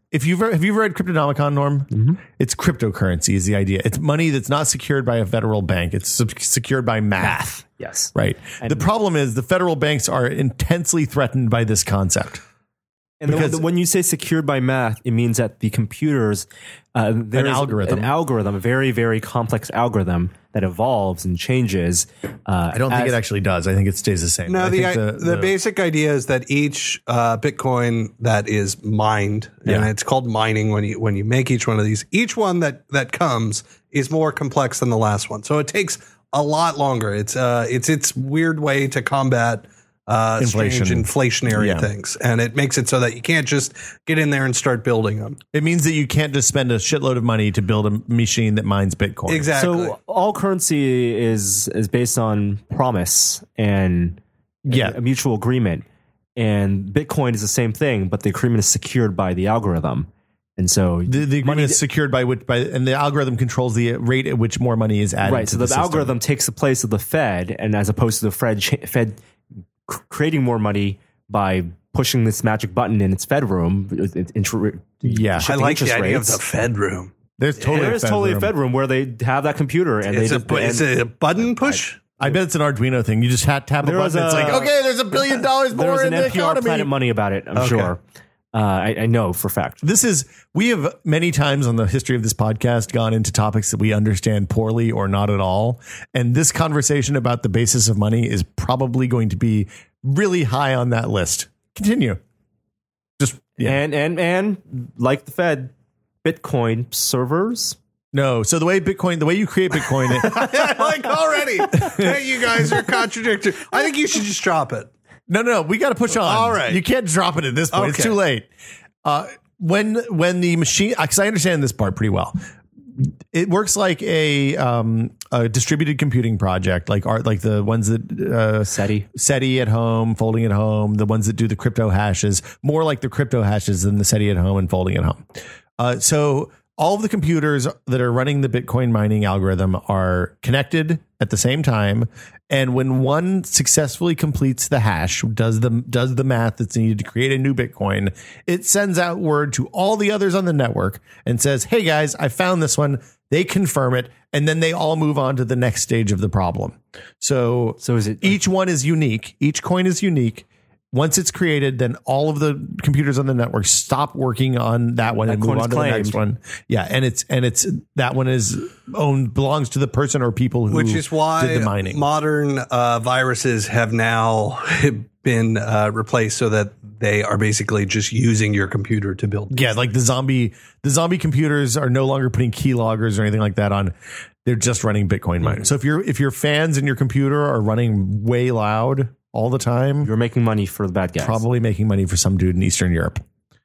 have you ever read Cryptonomicon, Norm? It's cryptocurrency is the idea. It's money that's not secured by a federal bank. It's secured by math. Yes. Right. The problem is the federal banks are intensely threatened by this concept. And when you say secured by math, it means that the computers, there's algorithm. an algorithm, a very, very complex algorithm that evolves and changes. I don't think it actually does. I think it stays the same. No, I think the basic idea is that each Bitcoin that is mined, and it's called mining when you make each one of these, each one that comes is more complex than the last one. So it takes a lot longer. It's its weird way to combat inflation. strange inflationary things, and it makes it so that you can't just get in there and start building them. It means that you can't just spend a shitload of money to build a machine that mines Bitcoin. Exactly. So all currency is based on promise and a mutual agreement, and Bitcoin is the same thing, but the agreement is secured by the algorithm. And so the money is secured and the algorithm controls the rate at which more money is added. Right. To So the system. algorithm takes the place of the Fed, and as opposed to the Fed creating more money by pushing this magic button in its Fed room. I like the idea of the Fed room. There's totally a Fed room where they have that computer, and is it a button push? I bet it's an Arduino thing. You just tap a button. It's like, okay, there's $1 billion more in the NPR economy. Planet Money about it. I'm sure. I know for a fact. We have many times on the history of this podcast gone into topics that we understand poorly or not at all. And this conversation about the basis of money is probably going to be really high on that list. Continue. And like the Fed, Bitcoin servers. No. So the way you create Bitcoin. Like already. Hey, you guys are contradictory. I think you should just drop it. No, we got to push on. All right. You can't drop it at this point. It's too late. When the machine, because I understand this part pretty well, it works like a distributed computing project, like the ones that SETI at home, folding at home, the ones that do the crypto hashes, more like the crypto hashes than the SETI at home and folding at home. So all of the computers that are running the Bitcoin mining algorithm are connected at the same time. And when one successfully completes the hash, does the math that's needed to create a new Bitcoin, it sends out word to all the others on the network and says, hey guys, I found this one. They confirm it. And then they all move on to the next stage of the problem. So is it each one is unique. Each coin is unique. Once it's created, then all of the computers on the network stop working on that one and move on to the next one. Yeah, and it's that one belongs to the person or people who which is why did the mining. Modern viruses have now been replaced so that they are basically just using your computer to build. Yeah, like the zombie computers are no longer putting keyloggers or anything like that on. They're just running Bitcoin mining. So if your fans in your computer are running way loud all the time, you're making money for the bad guys. Probably making money for some dude in Eastern Europe.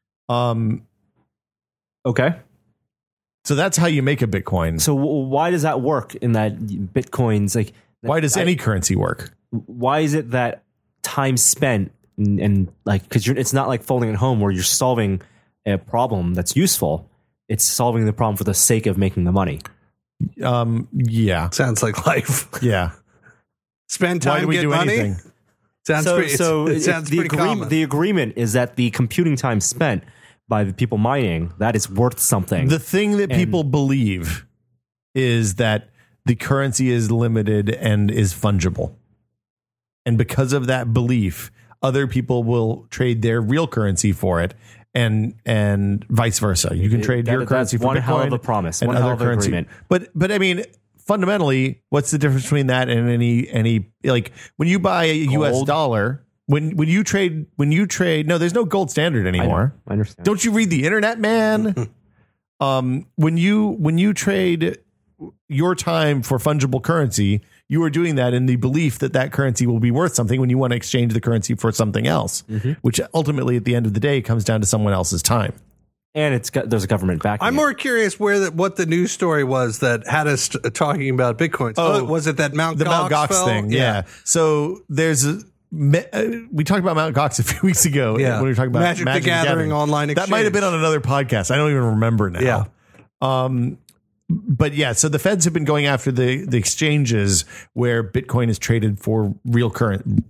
Okay. So that's how you make a Bitcoin. So why does that work in that Bitcoins like? Why does any currency work? Why is it that time spent and like, because it's not like folding at home where you're solving a problem that's useful. It's solving the problem for the sake of making the money. Yeah. Sounds like life. Yeah. Spend time, why do we get do money. Anything? It sounds pretty common. The agreement is that the computing time spent by the people mining, that is worth something. The thing that people believe is that the currency is limited and is fungible. And because of that belief, other people will trade their real currency for it and vice versa. You can trade your currency for one Bitcoin hell of a promise, and one other hell of an currency. agreement. But I mean, fundamentally, what's the difference between that and any like when you buy a US dollar, when you trade, no, there's no gold standard anymore. I understand. Don't you read the internet, man? When you trade your time for fungible currency, you are doing that in the belief that that currency will be worth something when you want to exchange the currency for something else, which ultimately at the end of the day comes down to someone else's time. And there's a government backing. I'm more curious what the news story was that had us talking about Bitcoin. Oh, was it that Mount Gox fell? thing? Yeah. So we talked about Mount Gox a few weeks ago. Yeah. When we were talking about Magic the Gathering online exchange. That might have been on another podcast. I don't even remember now. Yeah. But yeah, so the feds have been going after the exchanges where Bitcoin is traded for real.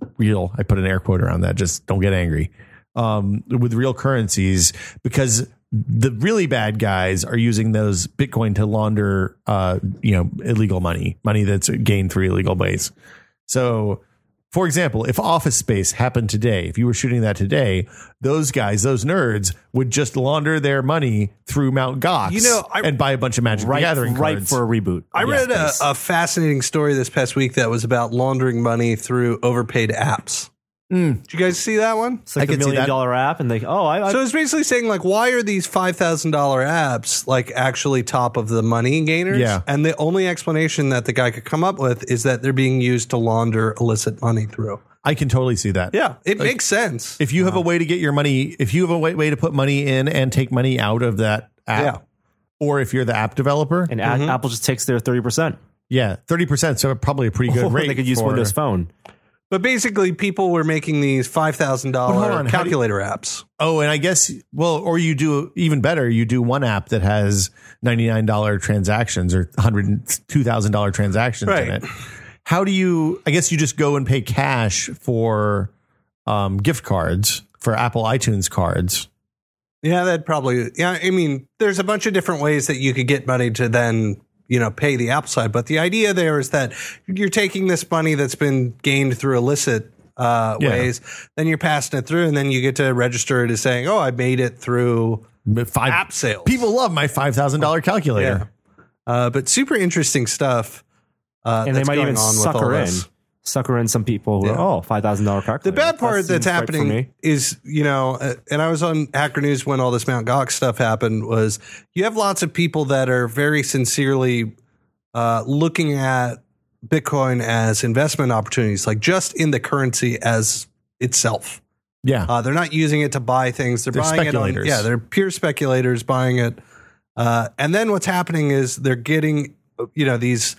I put an air quote around that. Just don't get angry. With real currencies, because the really bad guys are using those Bitcoin to launder, illegal money that's gained through illegal ways. So, for example, if Office Space happened today, if you were shooting that today, those guys, those nerds, would just launder their money through Mt. Gox and buy a bunch of Magic the Gathering cards. Right for a reboot. I read a fascinating story this past week that was about laundering money through overpaid apps. Did you guys see that one? It's like the $1 million app, and So it's basically saying, like, why are these $5,000 apps like actually top of the money gainers? Yeah. And the only explanation that the guy could come up with is that they're being used to launder illicit money through. I can totally see that. Yeah, it makes sense. If you have a way to get your money, if you have a way to put money in and take money out of that app, or if you're the app developer, and Apple just takes their 30%. Yeah, 30%. So probably a pretty good rate. They could use Windows Phone. But basically, people were making these $5,000 calculator apps. Oh, and I guess, or you do even better. You do one app that has $99 transactions or $102,000 transactions in it. How do you, I guess you just go and pay cash for gift cards, for Apple iTunes cards. Yeah, that'd probably, I mean, there's a bunch of different ways that you could get money to then pay the app side. But the idea there is that you're taking this money that's been gained through illicit ways, then you're passing it through, and then you get to register it as saying, I made it through app sales. People love my $5,000 calculator. Yeah. But super interesting stuff. And they might even sucker in some people who are, $5,000 calculator. The bad part that's happening is, and I was on Hacker News when all this Mt. Gox stuff happened, was you have lots of people that are very sincerely looking at Bitcoin as investment opportunities, like just in the currency as itself. Yeah. They're not using it to buy things. They're buying speculators. it on, they're pure speculators buying it. And then what's happening is they're getting, these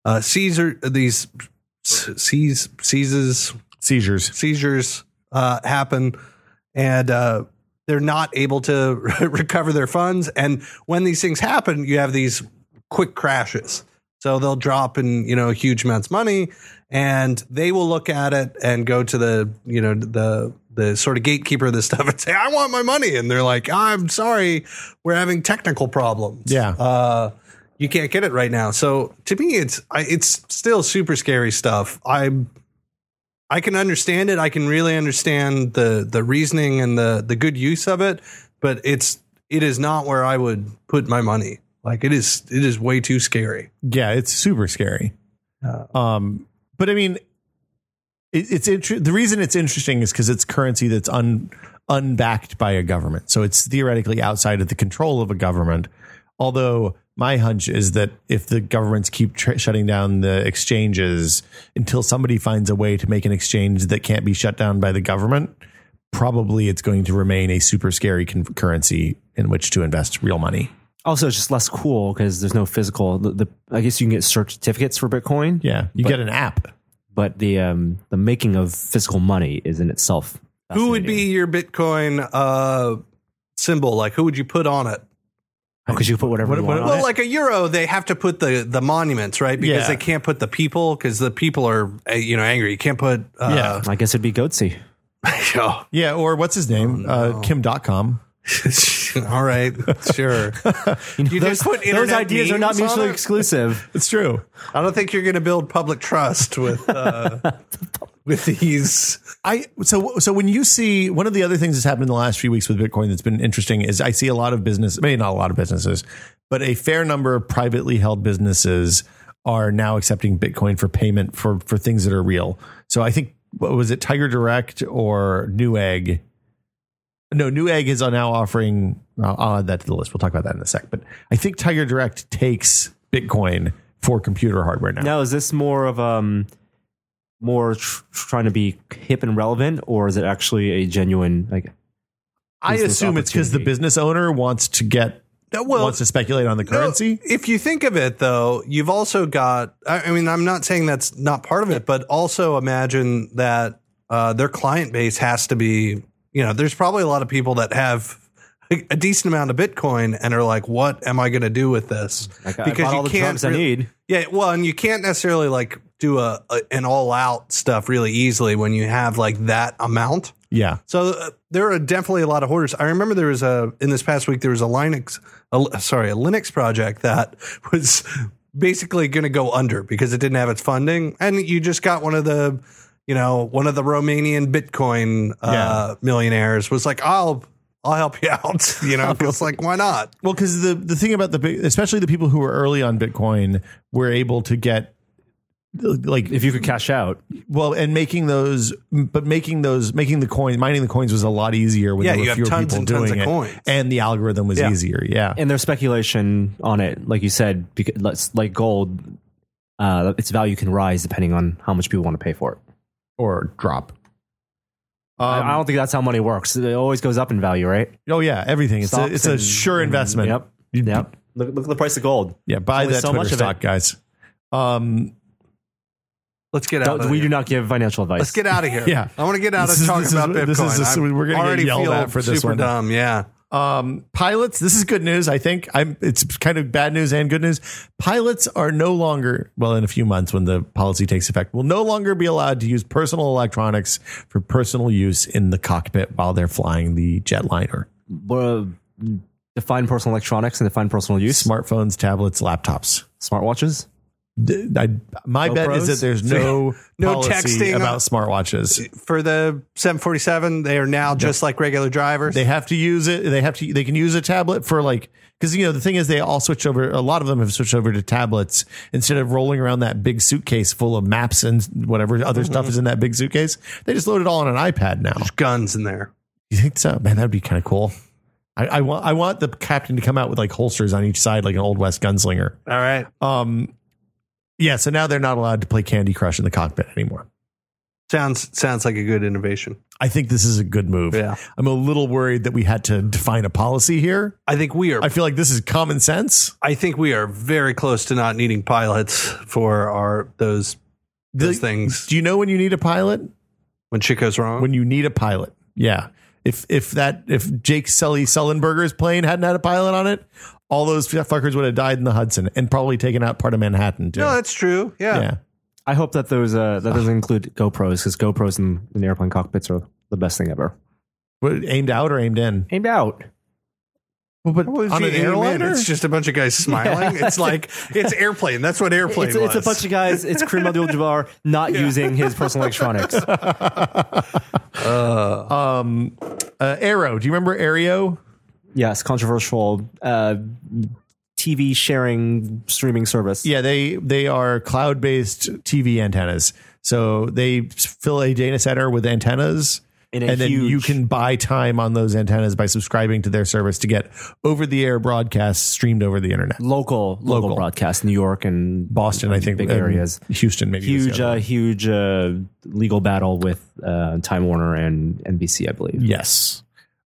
seizures happen, and they're not able to recover their funds. And when these things happen, you have these quick crashes. So they'll drop in, huge amounts of money, and they will look at it and go to the sort of gatekeeper of this stuff and say, I want my money. And they're like, I'm sorry, we're having technical problems. Yeah. You can't get it right now. So to me, it's still super scary stuff. I can understand it. I can really understand the reasoning and the good use of it, but it is not where I would put my money. Like it is way too scary. Yeah, it's super scary. But I mean, the reason it's interesting is because it's currency that's unbacked by a government. So it's theoretically outside of the control of a government. Although my hunch is that if the governments keep shutting down the exchanges until somebody finds a way to make an exchange that can't be shut down by the government, probably it's going to remain a super scary currency in which to invest real money. Also, it's just less cool because there's no physical. I guess you can get certificates for Bitcoin. Yeah, you get an app, but the making of physical money is in itself. Who would be your Bitcoin symbol? Like, who would you put on it? Because you put whatever you want on it. Well, like a euro, they have to put the monuments, right? Because they can't put the people, because the people are angry. You can't put. I guess it'd be Goatsy. Yeah, or what's his name? Kim.com. All right, sure. You just put those ideas are not mutually exclusive. It's true. I don't think you're going to build public trust with these. So when you see, one of the other things that's happened in the last few weeks with Bitcoin that's been interesting is I see a lot of business, maybe not a lot of businesses, but a fair number of privately held businesses are now accepting Bitcoin for payment for things that are real. So I think, what was it, Tiger Direct or Newegg? No, Newegg is now offering, I'll add that to the list. We'll talk about that in a sec. But I think Tiger Direct takes Bitcoin for computer hardware now. Now, is this more of trying to be hip and relevant, or is it actually a genuine I assume it's because the business owner wants to speculate on the currency. No, if you think of it, though, you've also got, I mean, I'm not saying that's not part of it, but also imagine that their client base has to be, there's probably a lot of people that have a decent amount of Bitcoin and are like, what am I going to do with this? Because you can't I need. Yeah, well, and you can't necessarily do an all out stuff really easily when you have like that amount. Yeah. So there are definitely a lot of hoarders. I remember there was in this past week, there was a Linux project that was basically going to go under because it didn't have its funding. And you just got one of the Romanian Bitcoin millionaires was like, I'll help you out. It's like, why not? Well, because the thing about especially the people who were early on Bitcoin were able to get, like, if you could cash out. Well, and mining the coins was a lot easier when there were you have fewer tons people and tons doing of it, coins. and the algorithm was easier. Yeah, And there's speculation on it, like you said, because like gold, its value can rise depending on how much people want to pay for it. or drop. I don't think that's how money works. It always goes up in value, right? Oh yeah, everything. It's Stocks a and- sure investment. Yep. Look at the price of gold. Yeah, buy Only that so Twitter much of stock, it. guys. Let's get out of We here. do not give financial advice. Let's get out of here. Yeah. I want to get out This of is- talking this is- about Bitcoin. this is- I we're gonna get already yelled feel at for this super one. dumb. Yeah. Pilots, this is good news. I think it's kind of bad news and good news. Pilots are no longer, well, in a few months when the policy takes effect, will no longer be allowed to use personal electronics for personal use in the cockpit while they're flying the jetliner. Define personal electronics and define personal use. Smartphones, tablets, laptops. Smartwatches. My bet is that there's no No policy texting about smartwatches. For the 747, they are now just like regular drivers. They have to use it. They can use a tablet for because the thing is they all switched over. A lot of them have switched over to tablets instead of rolling around that big suitcase full of maps and whatever other stuff is in that big suitcase. They just load it all on an iPad now. There's guns in there. You think so? Man, that'd be kind of cool. I want the captain to come out with like holsters on each side like an Old West gunslinger. All right. Yeah, so now they're not allowed to play Candy Crush in the cockpit anymore. Sounds like a good innovation. I think this is a good move. Yeah. I'm a little worried that we had to define a policy here. I think we are. I feel like this is common sense. I think we are very close to not needing pilots for those things. Do you know when you need a pilot? When shit goes wrong. When you need a pilot. Yeah. If Jake Sullenberger's plane hadn't had a pilot on it, all those fuckers would have died in the Hudson and probably taken out part of Manhattan too. No, that's true. Yeah. Yeah. I hope that that doesn't include GoPros, because GoPros in airplane cockpits are the best thing ever. What, aimed out or aimed in? Aimed out. Well, but What was on the an aim in? airliner? It's just a bunch of guys smiling. It's like it's airplane. That's what airplane was. It's a bunch of guys. It's Kareem Abdul-Jabbar not using his personal electronics. Aero. Do you remember Aereo? Yes, controversial TV sharing streaming service. Yeah, they are cloud-based TV antennas. So they fill a data center with antennas, In a and then huge- you can buy time on those antennas by subscribing to their service to get over-the-air broadcasts streamed over the internet. Local broadcast, New York and Boston, I think, big and areas. Houston, maybe. was the other Huge one. legal battle with Time Warner and NBC, I believe. Yes.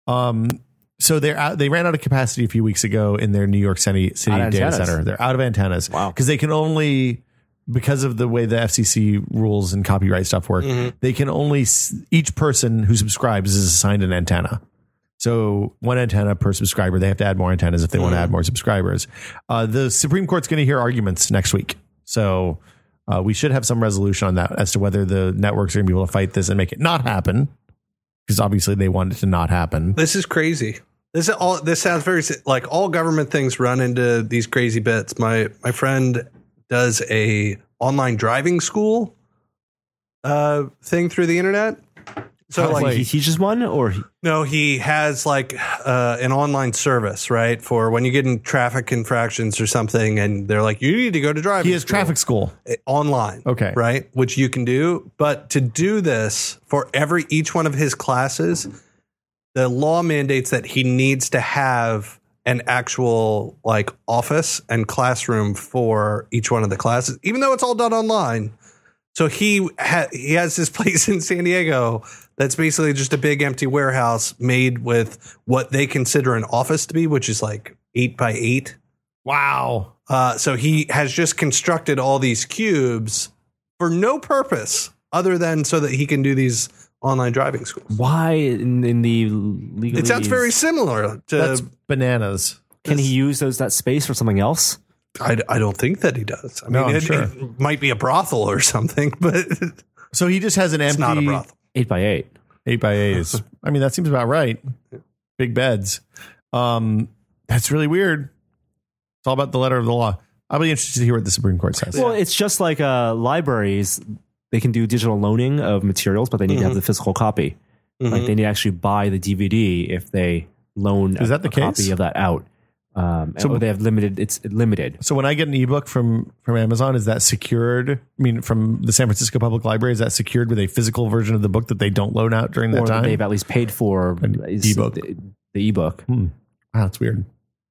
So they ran out of capacity a few weeks ago in their New York City data antennas. center. They're out of antennas. Wow. Because they can only, because of the way the FCC rules and copyright stuff work, they can only, each person who subscribes is assigned an antenna. So one antenna per subscriber. They have to add more antennas if they want to add more subscribers. The Supreme Court's going to hear arguments next week. So we should have some resolution on that as to whether the networks are going to be able to fight this and make it not happen. Because obviously they want it to not happen. This is crazy. This sounds very like all government things run into these crazy bits. My friend does a online driving school thing through the internet. So Like he teaches one, or no, he has like an online service, right? For when you get in traffic infractions or something, and they're like, you need to go to driving. He has school. traffic school. Online. Okay. Right. Which you can do. But to do this for each one of his classes, the law mandates that he needs to have an actual like office and classroom for each one of the classes, even though it's all done online. So he has this place in San Diego that's basically just a big empty warehouse made with what they consider an office to be, which is like 8 by 8. Wow. So he has just constructed all these cubes for no purpose other than so that he can do these online driving schools. why in the legal? It sounds very similar to That's bananas. Can he use that space for something else? I don't think that he does. I No, mean, I'm sure. it might be a brothel or something, but So he just has an it's empty not a brothel. 8x8. 8x8 is, I mean, that seems about right. Big beds. That's really weird. It's all about the letter of the law. I'll be interested to hear what the Supreme Court says. Well, it's just like libraries. They can do digital loaning of materials, but they need to have the physical copy. Like they need to actually buy the DVD if they loan Is that the a case? copy of that out. So they have limited. It's limited. So when I get an ebook from Amazon, is that secured? I mean, from the San Francisco Public Library, is that secured with a physical version of the book that they don't loan out during that Or time? they've at least paid for ebook. The ebook. Wow, that's weird.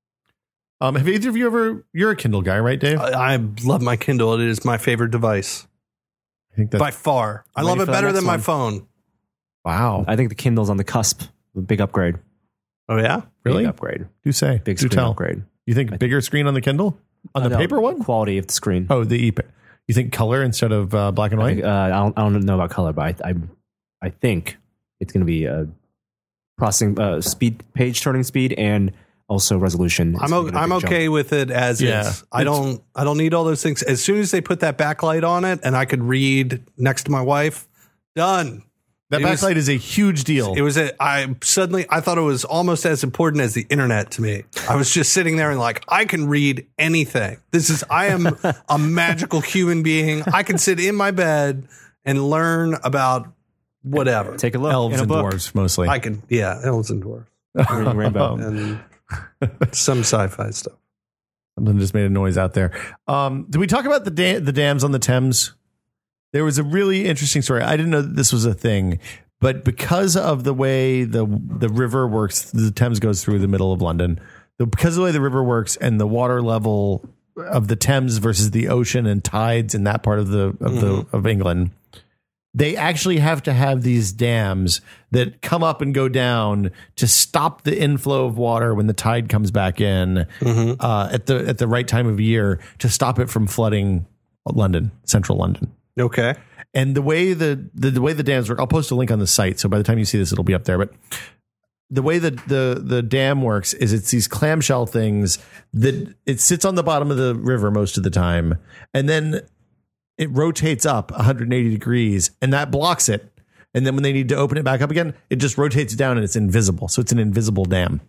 Have either of you ever? You're a Kindle guy, right, Dave? I love my Kindle. It is my favorite device I think that's by far. I Ready love it for the better next than my one? phone. wow. I think the Kindle's on the cusp. A big upgrade. Oh yeah, Really? Big upgrade. Do say. Big Do screen tell. upgrade. You think bigger screen on the Kindle? On the No, paper one? Quality of the screen. Oh, the e. You think color instead of black and white? I don't know about color, but I think it's going to be processing speed, page turning speed, and also resolution. I'm okay with it as Yeah. is. I don't need all those things. As soon as they put that backlight on it, and I could read next to my wife, done. That It was- backlight is a huge deal. It was I thought it was almost as important as the internet to me. I was just sitting there and like, I can read anything. I am a magical human being. I can sit in my bed and learn about whatever. Take a look. Elves in a and book. dwarves mostly. I can, elves and dwarves Reading Rainbow. and some sci-fi stuff. Something just made a noise out there. Did we talk about the dams on the Thames? There was a really interesting story. I didn't know that this was a thing, but because of the way the river works, the Thames goes through the middle of London. Because of the way the river works and the water level of the Thames versus the ocean and tides in that part of of England, they actually have to have these dams that come up and go down to stop the inflow of water when the tide comes back in at the right time of year to stop it from flooding London, central London. Okay. And the way the way the dams work, I'll post a link on the site, so by the time you see this, it'll be up there. But the way that the dam works is it's these clamshell things that it sits on the bottom of the river most of the time, and then it rotates up 180 degrees, and that blocks it. And then when they need to open it back up again, it just rotates down, and it's invisible. So it's an invisible dam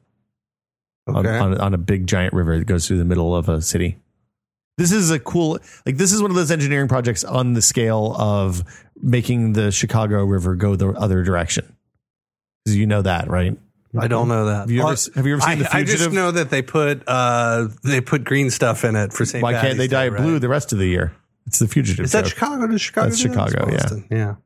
on a big giant river that goes through the middle of a city. This is this is one of those engineering projects on the scale of making the Chicago River go the other direction. Because you know that, right? I don't know that. Have you ever seen The Fugitive? I just know that they put green stuff in it for St. Why can't they Patty's dye Day, it blue right? the rest of the year? It's The Fugitive. Is that joke. Chicago? Does Chicago? That's do that? Chicago, It's yeah. Boston.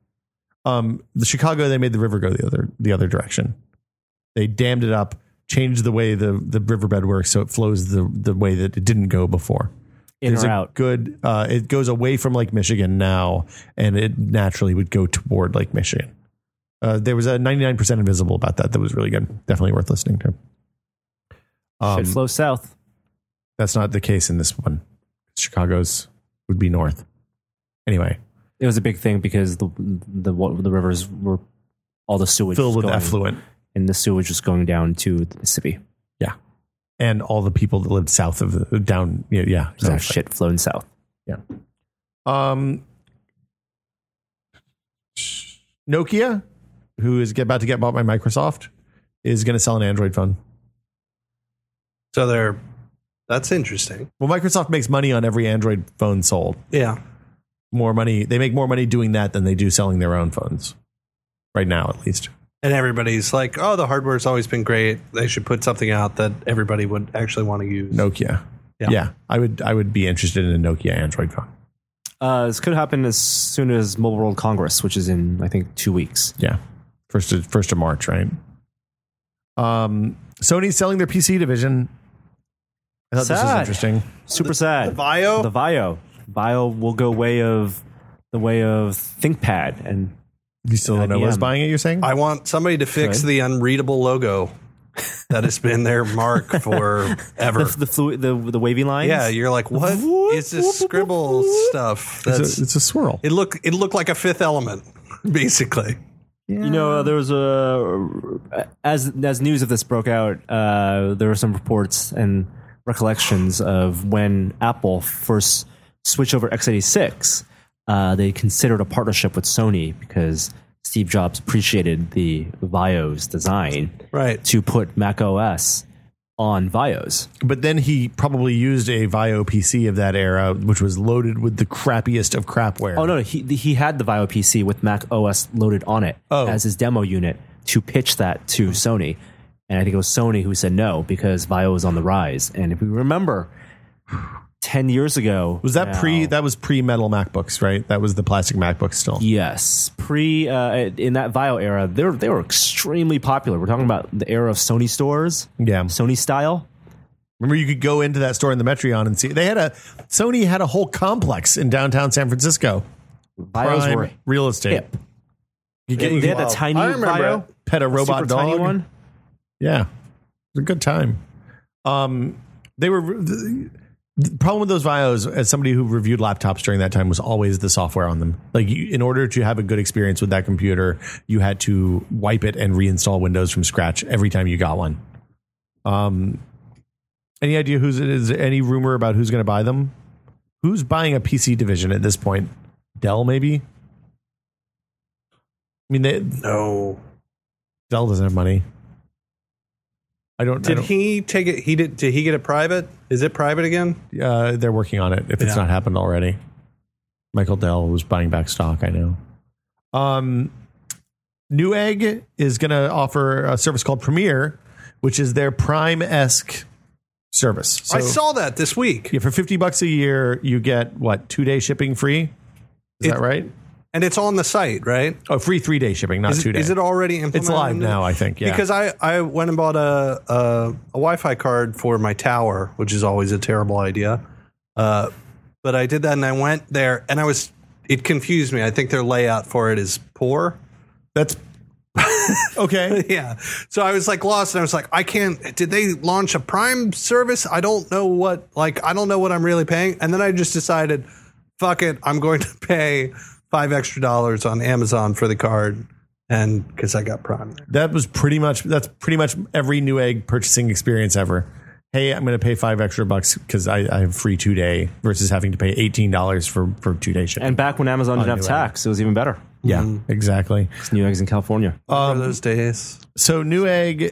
Yeah. The Chicago, they made the river go the other direction. They dammed it up, changed the way the riverbed works so it flows the way that it didn't go before. In or out. Good. It goes away from Lake Michigan now, and it naturally would go toward Lake Michigan. There was a 99% invisible about that was really good. Definitely worth listening to. Should flow south. That's not the case in this one. Chicago's would be north. Anyway, It was a big thing because the rivers were all the sewage filled was with going, effluent. and the sewage was going down to the Mississippi. Yeah. And all the people that lived south of down. Yeah. So Exactly. shit flowing south. Yeah. Nokia, who is about to get bought by Microsoft, is going to sell an Android phone. So that's interesting. Well, Microsoft makes money on every Android phone sold. Yeah. More money. They make more money doing that than they do selling their own phones. Right now, at least. And everybody's like, oh, the hardware's always been great. They should put something out that everybody would actually want to use. Nokia. Yeah. I would be interested in a Nokia Android phone. This could happen as soon as Mobile World Congress, which is in, I think, 2 weeks. Yeah. First of March, right? Sony's selling their PC division. I thought this was Sad. interesting. Super sad. The Vio? The Vio. Vio will go the way of ThinkPad. And You still don't know who's IBM. buying it, you're saying? I want somebody to fix Good. the unreadable logo that has been their mark forever. the wavy lines. Yeah, you're like, what is this scribble stuff? It's a swirl. It looked like a Fifth Element, basically. You know, there was as news of this broke out, there were some reports, and recollections of when Apple first switched over x86. They considered a partnership with Sony because Steve Jobs appreciated the VAIOS design, Right. to put Mac OS on VAIOS. But then he probably used a VAIO PC of that era, which was loaded with the crappiest of crapware. Oh no, he had the VAIO PC with Mac OS loaded on it as his demo unit to pitch that to Sony, and I think it was Sony who said no because VAIO was on the rise. And if we remember, 10 years ago, Was that now- That was pre-metal MacBooks, right? That was the plastic MacBooks still. Yes, in that VAIO era, they were extremely popular. We're talking about the era of Sony stores, Yeah. Sony style. Remember, you could go into that store in the Metreon and see Sony had a whole complex in downtown San Francisco. VAIOs Prime were real estate. hip. You They get had the tiny I remember VAIO, it. pet a robot super dog. tiny one. Yeah, it was a good time. They were the problem with those VAIOs, as somebody who reviewed laptops during that time, was always the software on them. Like, in order to have a good experience with that computer, you had to wipe it and reinstall Windows from scratch every time you got one. Any idea is there any rumor about who's going to buy them? Who's buying a PC division at this point? Dell, maybe? I mean, No. Dell doesn't have money. Did he take it? Did he get it private? Is it private again? They're working on it if it's not happened already. Michael Dell was buying back stock, I know. Newegg is going to offer a service called Premier, which is their Prime-esque service. So, I saw that this week. yeah, for $50 a year, you get, 2-day shipping free? Is that right? And it's on the site, right? Oh, free 3-day shipping, not 2 days. Is it already implemented? It's live now, I think, yeah. Because I went and bought a Wi-Fi card for my tower, which is always a terrible idea. But I did that and I went there and it confused me. I think their layout for it is poor. That's okay. Yeah. So I was lost and I was like, did they launch a Prime service? I don't know what I'm really paying. And then I just decided, fuck it. I'm going to pay $5 extra on Amazon for the card. And because I got Prime there. That's pretty much every Newegg purchasing experience ever. Hey, I'm going to pay $5 extra because I have free 2-day versus having to pay $18 for 2-day shipping. And back when Amazon didn't have Newegg. tax, it was even better. Yeah, exactly. It's Neweggs in California. For those days. So Newegg,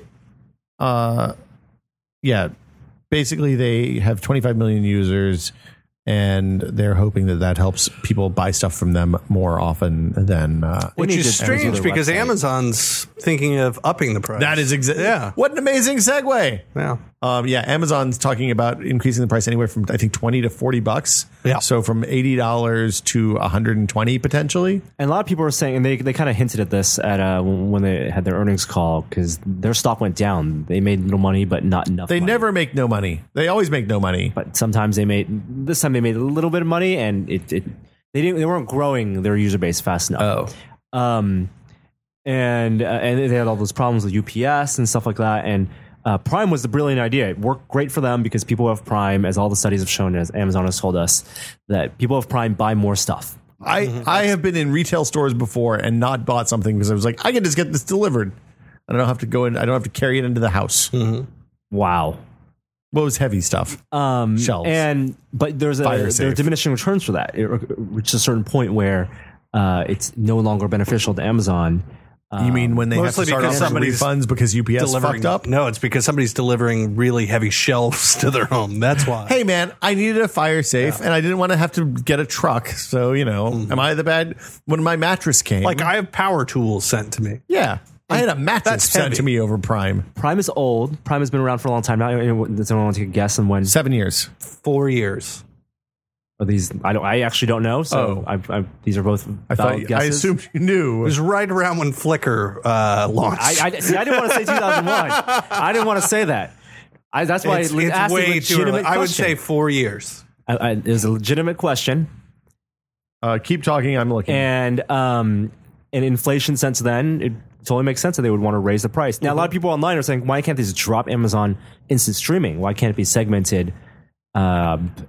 basically they have 25 million users, and they're hoping that helps people buy stuff from them more often than. Which need is to strange Amazon because website. Amazon's thinking of upping the price. That is exactly. Yeah. What an amazing segue. Yeah. Amazon's talking about increasing the price anywhere from I think $20 to $40. Yeah. So from $80 to $120 potentially. And a lot of people are saying, and they kind of hinted at this at when they had their earnings call, because their stock went down. They made little money, but not enough. They money. never make no money. They always make no money. But sometimes this time they made a little bit of money, and they weren't growing their user base fast enough. And they had all those problems with UPS and stuff like that. And Prime was the brilliant idea. It worked great for them because people who have Prime, as all the studies have shown, as Amazon has told us, that people who have Prime buy more stuff. I have been in retail stores before and not bought something because I was like, I can just get this delivered. I don't have to go in. I don't have to carry it into the house. Wow. What was heavy stuff? Shelves. But there are diminishing returns for that. It reaches a certain point where it's no longer beneficial to Amazon. You mean when they have to mostly start because offering somebody's refunds because UPS delivering fucked up? No, it's because somebody's delivering really heavy shelves to their home. That's why. Hey man, I needed a fire safe and I didn't want to have to get a truck. So, am I the bad when my mattress came? I have power tools sent to me. yeah. I had a mattress That's sent heavy. to me over Prime. Prime is old. Prime has been around for a long time now. Does anyone want to take a guess on when? 7 years. 4 years. Are these? I actually don't know. So these are both I valid guesses. I assumed you knew. It was right around when Flickr launched. I didn't want to say 2001. I didn't want to say that. That's why it's I asked a way too early. legitimate I would question. say 4 years. It was a legitimate question. Keep talking. I'm looking. And in inflation sense, then it totally makes sense that they would want to raise the price. Now, a lot of people online are saying, why can't they just drop Amazon instant streaming? Why can't it be segmented?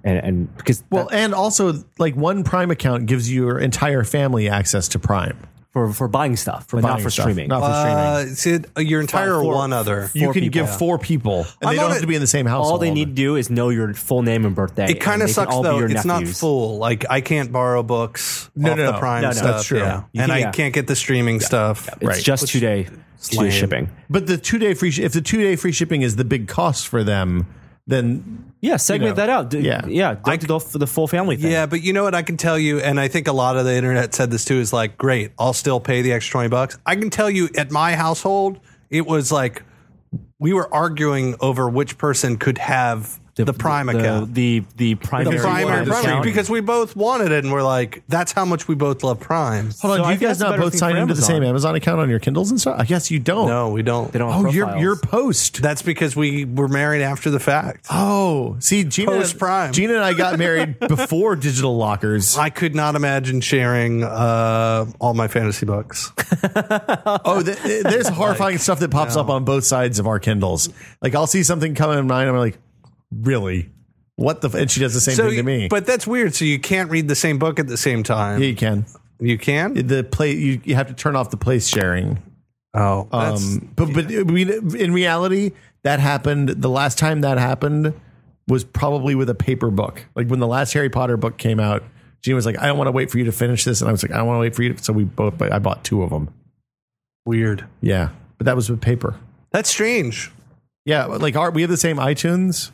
And also, one Prime account gives your entire family access to Prime for buying stuff, but not buying for stuff, streaming. not for streaming. Your entire Four- one other. You can people. give 4 people, and I'm they don't on have it- to be in the same household. All they need to do is know your full name and birthday. It kind and of they can sucks all be though. your It's not nephews. full. Like I can't borrow books off the Prime No, stuff. that's true. Yeah. You And can- I yeah. can't get the streaming stuff. It's Right. just 2-day lame. shipping. But the 2-day free, if the 2-day free shipping is the big cost for them, then Yeah, segment that out. Yeah. Don't do the full family thing. Yeah, but you know what I can tell you, and I think a lot of the internet said this too, is like, great, I'll still pay the extra $20. I can tell you at my household, it was like we were arguing over which person could have the Prime account. The primary, The primary account. because we both wanted it, and we're like, that's how much we both love Prime. hold on. So Do I you think guys that's a not better both thing sign for into the Amazon. same Amazon account on your Kindles and stuff? I guess you don't. No, we don't. They don't have Oh, profiles. you're post. That's because we were married after the fact. Oh, see, Post-Prime. Gina and I got married before digital lockers. I could not imagine sharing all my fantasy books. Oh, there's horrifying stuff that pops up on both sides of our Kindles. Like I'll see something coming in mine, I'm like, really? What the? And she does the same thing to me. But that's weird. So you can't read the same book at the same time. yeah, you can. You can? The play you have to turn off the place sharing. Oh, that's, But in reality, that happened. The last time that happened was probably with a paper book. Like when the last Harry Potter book came out, Gina was like, "I don't want to wait for you to finish this," and I was like, "I don't want to wait for you." So I bought 2 of them. weird. Yeah, but that was with paper. That's strange. Yeah, like we have the same iTunes.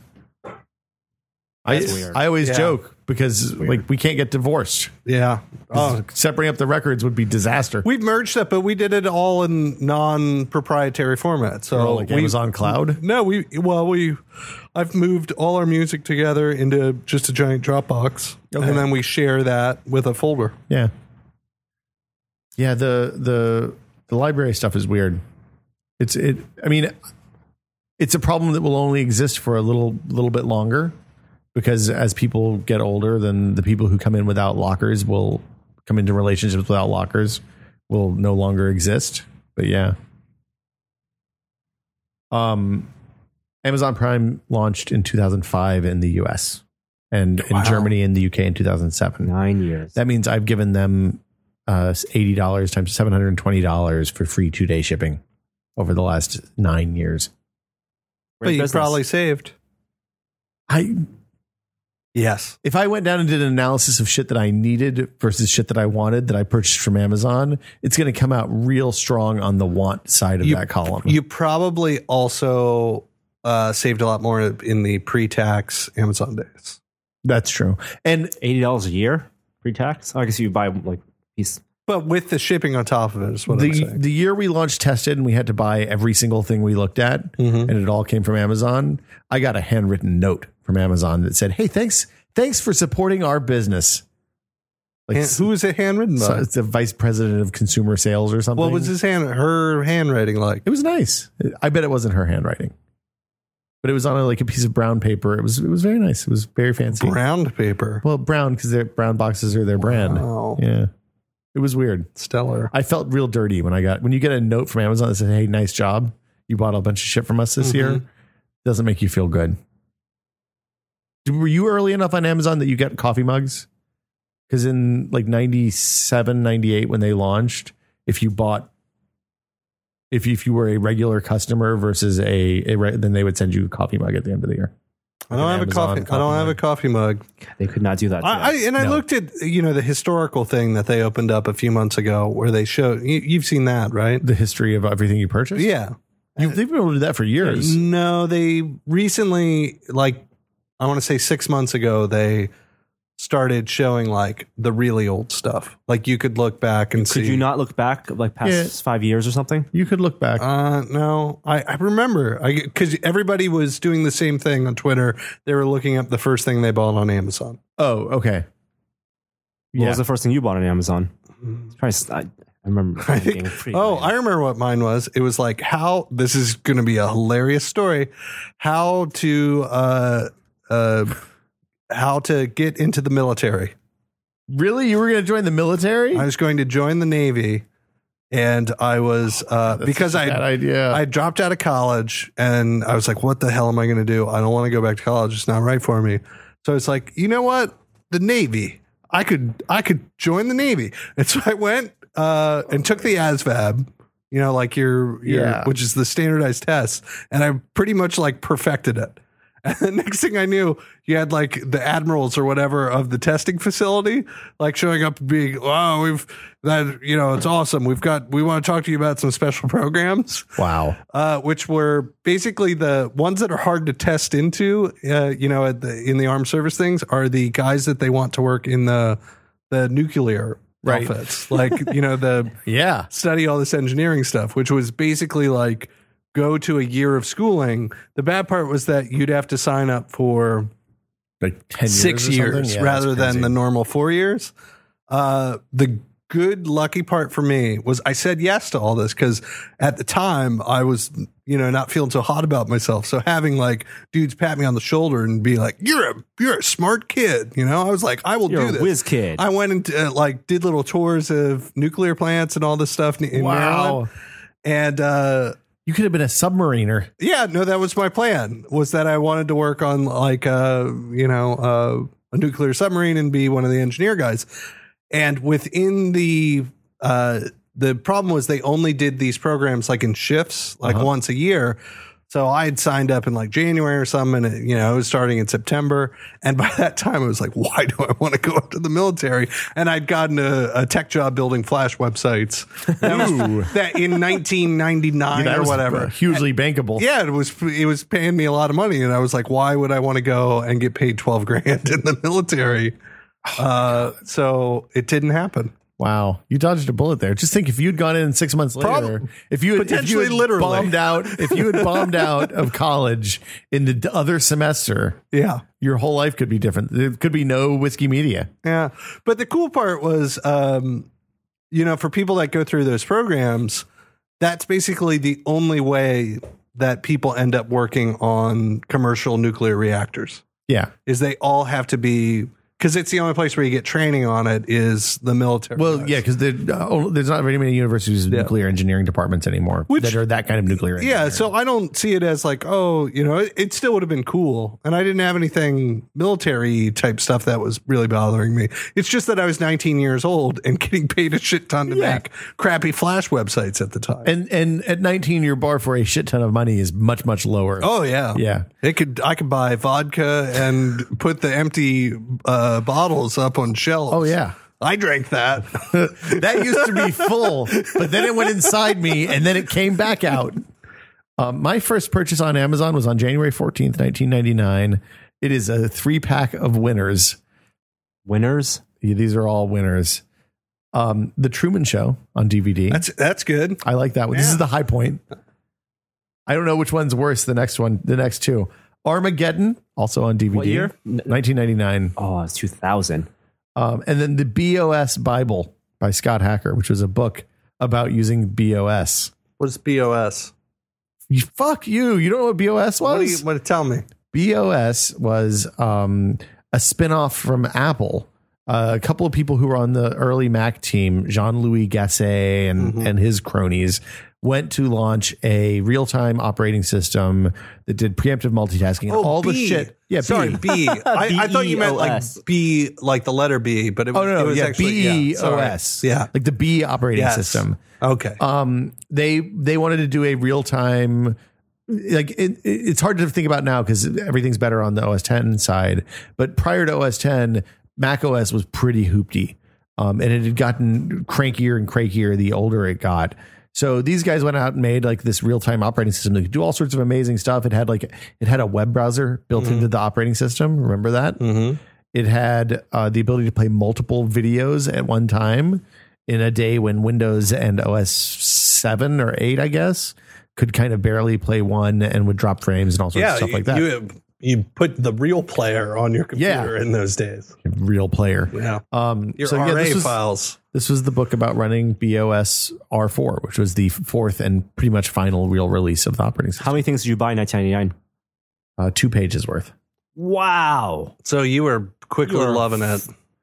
That's weird. I always Yeah. joke because like we can't get divorced. Yeah. Oh, Separating up the records would be disaster. we've merged it, but we did it all in non-proprietary format. So like we, Amazon Cloud. No, I've moved all our music together into just a giant Dropbox, Okay. and then we share that with a folder. Yeah. Yeah, the library stuff is weird. I mean, it's a problem that will only exist for a little bit longer because as people get older, then the people who come in without lockers will come into relationships without lockers will no longer exist. But yeah. Amazon Prime launched in 2005 in the US and in Germany and the UK in 2007. 9 years. That means I've given them $80 times $720 for free 2-day shipping over the last 9 years. But you probably saved. Yes. If I went down and did an analysis of shit that I needed versus shit that I wanted that I purchased from Amazon, it's going to come out real strong on the want side of that column. You probably also saved a lot more in the pre-tax Amazon days. That's true. And $80 a year pre-tax. I guess you buy like piece. But with the shipping on top of it is what I'm saying. the year we launched Tested and we had to buy every single thing we looked at and it all came from Amazon, I got a handwritten note from Amazon that said, "Hey, thanks for supporting our business." Like, Who was it handwritten by? so it's the vice president of consumer sales or something. What was her handwriting like? It was nice. I bet it wasn't her handwriting, but it was on a piece of brown paper. It was very nice. It was very fancy. Brown paper. Well, brown because their brown boxes are their brand. Wow. Yeah, it was weird. Stellar. I felt real dirty when you get a note from Amazon that says, "Hey, nice job. You bought a bunch of shit from us this year." Doesn't make you feel good. Were you early enough on Amazon that you get coffee mugs? Because in like 97, 98, when they launched, if you were a regular customer versus then they would send you a coffee mug at the end of the year. I don't have a coffee. I don't have a coffee mug. They could not do that. I looked at the historical thing that they opened up a few months ago where they showed. You've seen that, right? The history of everything you purchased? Yeah. They've been able to do that for years. No, they recently, I want to say 6 months ago, they started showing the really old stuff. Like you could look back and see. Could you not look back past 5 years or something? You could look back. No, I remember because everybody was doing the same thing on Twitter. They were looking up the first thing they bought on Amazon. Oh, okay. What was the first thing you bought on Amazon? I remember. I remember what mine was. It was this is going to be a hilarious story. How to get into the military. Really? You were going to join the military? I was going to join the Navy, and I was because bad idea. I dropped out of college, and I was like, "What the hell am I going to do? I don't want to go back to college. It's not right for me." So it's like, you know what? The Navy. I could join the Navy, and so I went and took the ASVAB, like your which is the standardized test, and I pretty much like perfected it. And the next thing I knew, you had like the admirals or whatever of the testing facility, like showing up and being, wow, it's awesome. We want to talk to you about some special programs. Wow. Which were basically the ones that are hard to test into, in the armed service things are the guys that they want to work in the nuclear outfits. Like, study all this engineering stuff, which was basically like, go to a year of schooling. The bad part was that you'd have to sign up for like 10 years 6 years rather than the normal 4 years. The good lucky part for me was I said yes to all this because at the time I was, not feeling so hot about myself. So having like dudes pat me on the shoulder and be like, you're a smart kid. I was like, I will do this. Whiz kid. I went and did little tours of nuclear plants and all this stuff in Maryland. And, you could have been a submariner. Yeah, no, that was my plan, was that I wanted to work on a nuclear submarine and be one of the engineer guys. And within the problem was they only did these programs like in shifts, once a year. So I had signed up in like January or something, and it was starting in September. And by that time, I was like, why do I want to go into the military? And I'd gotten a tech job building Flash websites. That in 1999 or whatever. Hugely bankable. Yeah, it was paying me a lot of money. And I was like, why would I want to go and get paid $12,000 in the military? So it didn't happen. Wow, you dodged a bullet there. Just think, if you'd gone in 6 months later, if you had bombed out of college in the other semester, your whole life could be different. There could be no Whiskey Media. Yeah, but the cool part was, for people that go through those programs, that's basically the only way that people end up working on commercial nuclear reactors. Yeah, is they all have to be. Because it's the only place where you get training on it is the military. Well, guys. yeah, because there's not very many universities with nuclear engineering departments anymore that are that kind of nuclear engineering. Yeah, so I don't see it as like, it still would have been cool. And I didn't have anything military type stuff that was really bothering me. It's just that I was 19 years old and getting paid a shit ton to make crappy Flash websites at the time. And at 19, your bar for a shit ton of money is much, much lower. Oh, yeah. Yeah. I could buy vodka and put the empty bottles up on shelves. Oh, yeah. I drank that. That used to be full, but then it went inside me and then it came back out. My first purchase on Amazon was on January 14th, 1999. It is a 3-pack of Winners. Winners? Yeah, these are all Winners. The Truman Show on DVD. That's good. I like that one. Yeah. This is the high point. I don't know which one's worse. The next two. Armageddon, also on DVD. What year? 1999. Oh, it's 2000. And then the BOS Bible by Scott Hacker, which was a book about using BOS. What is BOS? Fuck you. You don't know what BOS was? Tell me. BOS was a spinoff from Apple. A couple of people who were on the early Mac team, Jean-Louis Gasset and his cronies, went to launch a real-time operating system that did preemptive multitasking and all the shit. Yeah, sorry, B. I thought you meant like B, like the letter B, but it was actually BEOS. Yeah, like the B operating system. Okay. They wanted to do a real-time. Like it's hard to think about now because everything's better on the OS 10 side, but prior to OS 10, Mac OS was pretty hoopty, and it had gotten crankier and crankier the older it got. So these guys went out and made like this real-time operating system that could do all sorts of amazing stuff. It had a web browser built into the operating system. Remember that? Mm-hmm. It had the ability to play multiple videos at one time in a day when Windows and OS 7 or 8, I guess, could kind of barely play one and would drop frames and all sorts of stuff like that. You put the real player on your computer in those days. Real player. Yeah. Your RA files. This was the book about running BOS R4, which was the fourth and pretty much final real release of the operating system. How many things did you buy in 1999? 2 pages worth. Wow. So you were quickly loving it.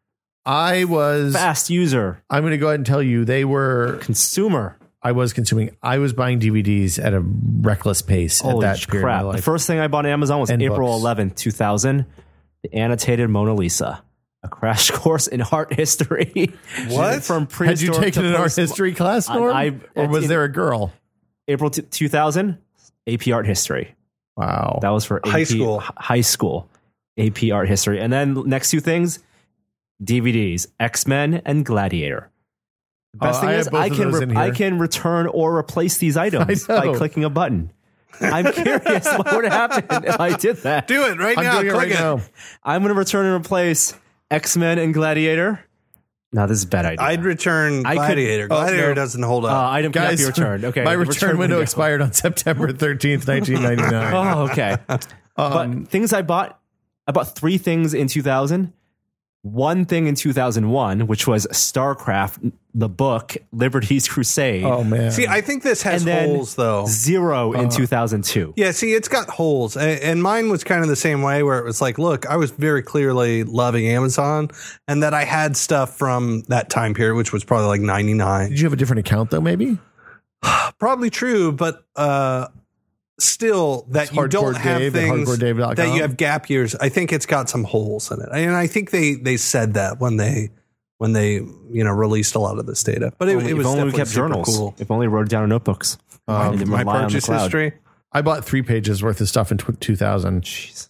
I was. Fast user. I'm going to go ahead and tell you they were. Consumer. I was consuming. I was buying DVDs at a reckless pace at that period of my life. The first thing I bought on Amazon was April 11th, 2000. The annotated Mona Lisa. a crash course in art history. What? From Had you prehistoric taken to an art post- history class, Norm? Or was there a girl? April 2000, AP art history. Wow. That was for AP, High school. High school AP art history. And then next two things, DVDs, X-Men and Gladiator. The best thing I is have both of those in here. I can return or replace these items I know. by clicking a button. I'm curious what would happen if I did that. Do it right I'm now. doing it Click right now. I'm going to return and replace X-Men and Gladiator. Now this is a bad idea. I'd return I could- Gladiator. Gladiator no. doesn't hold up. Item cannot Guys, be returned. Okay, my the return window window. expired on September 13th, 1999. Oh, okay. But things I bought 3 things in 2000. One thing in 2001, which was StarCraft, the book, Liberty's Crusade. Oh, man. See, I think this has and then holes, though. 0 in 2002. Yeah, see, it's got holes. And mine was kind of the same way where it was like, look, I was very clearly loving Amazon and that I had stuff from that time period, which was probably like 99. Did you have a different account, though, maybe? Probably true, but still, that It's you Hardcore don't have Dave at things hardcoredave.com. that you have gap years. I think it's got some holes in it. And I think they said that when they released a lot of this data. But it was if only we definitely kept super journals. cool. If only we wrote it down in notebooks. And didn't My rely on the purchase cloud. history. I bought 3 pages worth of stuff in 2000. Jesus.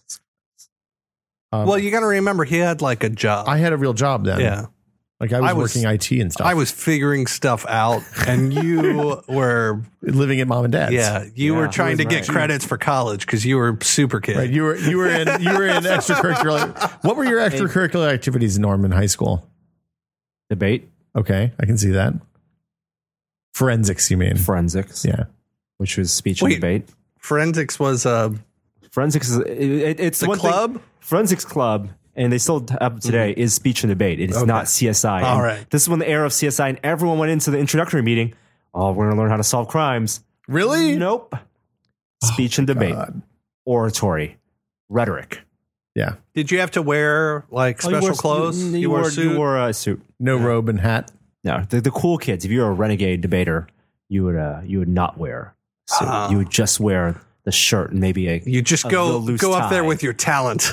Well, you got to remember he had like a job. I had a real job then. yeah. Like I was working IT and stuff. I was figuring stuff out, and you were, living at mom and dad's. you were Yeah, trying to that's get right. credits for college because you were super kid. Right. You were in extracurricular. What were your extracurricular activities, Norm, in high school? Debate, Okay, I can see that. Forensics, you mean? forensics, Yeah. which was speech and Wait. debate. Forensics was Forensics is it's the one club. thing. Forensics Club, and they still have today, is speech and debate. It is not CSI. All And right. This is when the era of CSI, and everyone went into the introductory meeting. Oh, we're going to learn how to solve crimes. Really? Nope. Speech and debate, God. oratory, rhetoric. Yeah. Did you have to wear like Oh, you special wore- clothes? You wore a wore, suit. you wore a suit. No robe and hat. No, the cool kids. If you were a renegade debater, you would not wear a suit. Ah. You would just wear the shirt and maybe a. You just a go real loose up there tie. with your talent.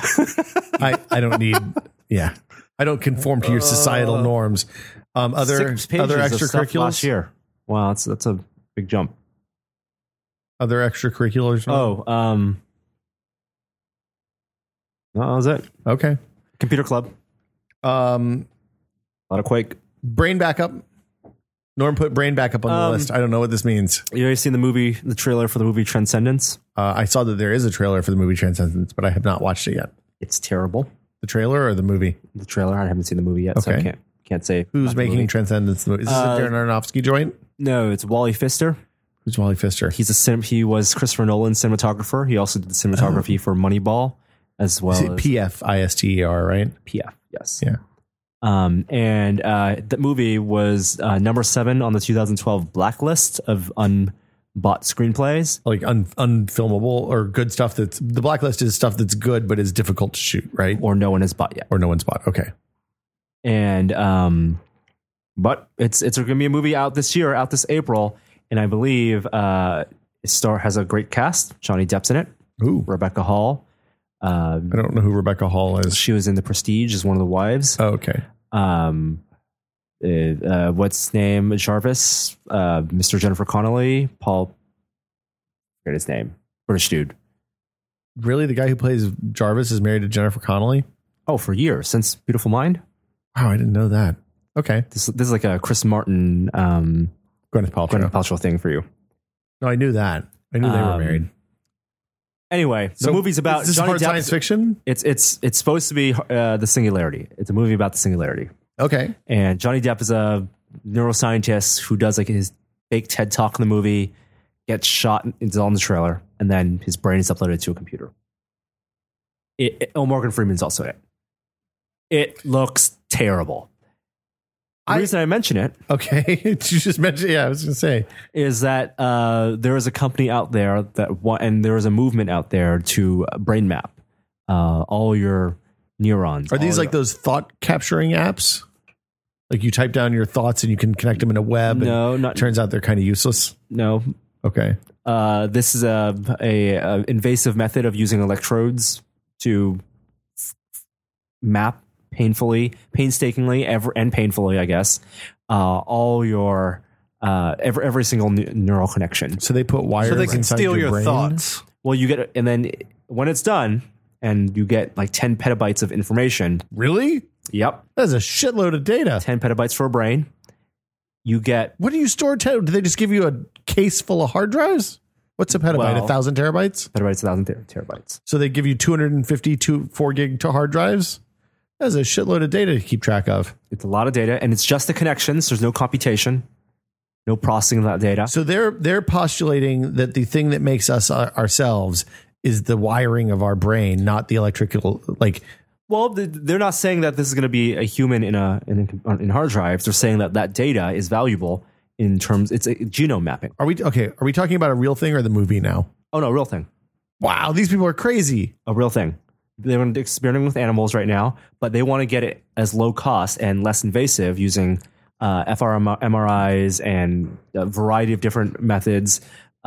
I don't need. Yeah. I don't conform to your societal norms. Other 6 pages other of stuff last extracurriculars. year. Wow, that's a big jump. Other extracurriculars. Oh, that was it. Okay. Computer club. A lot of Quake. Brain backup. Norm put brain backup on the list. I don't know what this means. You already seen the trailer for the movie Transcendence? I saw that there is a trailer for the movie Transcendence, but I have not watched it yet. It's terrible. The trailer or the movie? The trailer. I haven't seen the movie yet, so I Okay. can't say Who's about the making movie. Transcendence? Is this a Darren Aronofsky joint? No, it's Wally Pfister. Who's Wally Pfister? He was Christopher Nolan's cinematographer. He also did the cinematography for Moneyball as well Is it as PFISTER, right? PF. Yes. Yeah. And the movie was number 7 on the 2012 blacklist of unbought screenplays. Like unfilmable or good stuff that's the blacklist is stuff that's good but is difficult to shoot, right? Or no one has bought yet. Or no one's bought. Okay. And but it's going to be a movie out this April, and I believe it has a great cast. Johnny Depp's in it. Ooh. Rebecca Hall. I don't know who Rebecca Hall is. She was in The Prestige as one of the wives. Oh, okay. What's his name? Jarvis. Mr. Jennifer Connelly. Paul. Forget his name. British dude. Really? The guy who plays Jarvis is married to Jennifer Connelly? Oh, for years since Beautiful Mind. Wow, I didn't know that. Okay. This is like a Chris Martin, Gwyneth Paltrow. Gwyneth Paltrow thing for you. No, I knew that. I knew they were married. Anyway, the movie's about is this Johnny hard Depp. science fiction? It's supposed to be the Singularity. It's a movie about the Singularity. Okay. And Johnny Depp is a neuroscientist who does like his fake TED talk in the movie, gets shot, it's all in the trailer, and then his brain is uploaded to a computer. Morgan Freeman's also in it. It looks terrible. The reason I mention it Okay. You just mentioned, yeah, I was going to say. is that there is a company out there and there is a movement out there to brain map all your neurons. Are these like those thought capturing apps? Like you type down your thoughts and you can connect them in a web? No, and not turns out they're kind of useless. no. Okay. This is a invasive method of using electrodes to map painstakingly, and painfully, I guess, all your every single neural connection. So they put wires So they can inside steal your brain? thoughts. Well, you get, and then when it's done, and you get like 10 petabytes of information. Really? Yep, That's a shitload of data. 10 petabytes for a brain. You get What do you store? Do they just give you a case full of hard drives? What's a petabyte? Well- 1,000 terabytes? petabytes, 1,000 terabytes. So they give you 252 4 gig to hard drives? That's a shitload of data to keep track of. It's a lot of data, and it's just the connections. There's no computation, no processing of that data. So they're postulating that the thing that makes us ourselves is the wiring of our brain, not the electrical. Like, Well, they're not saying that this is going to be a human in hard drives. They're saying that data is valuable in terms. It's a genome mapping. are we talking about a real thing or the movie now? Oh no, real thing. Wow, these people are crazy. A real thing. They're experimenting with animals right now, but they want to get it as low cost and less invasive using fMRIs and a variety of different methods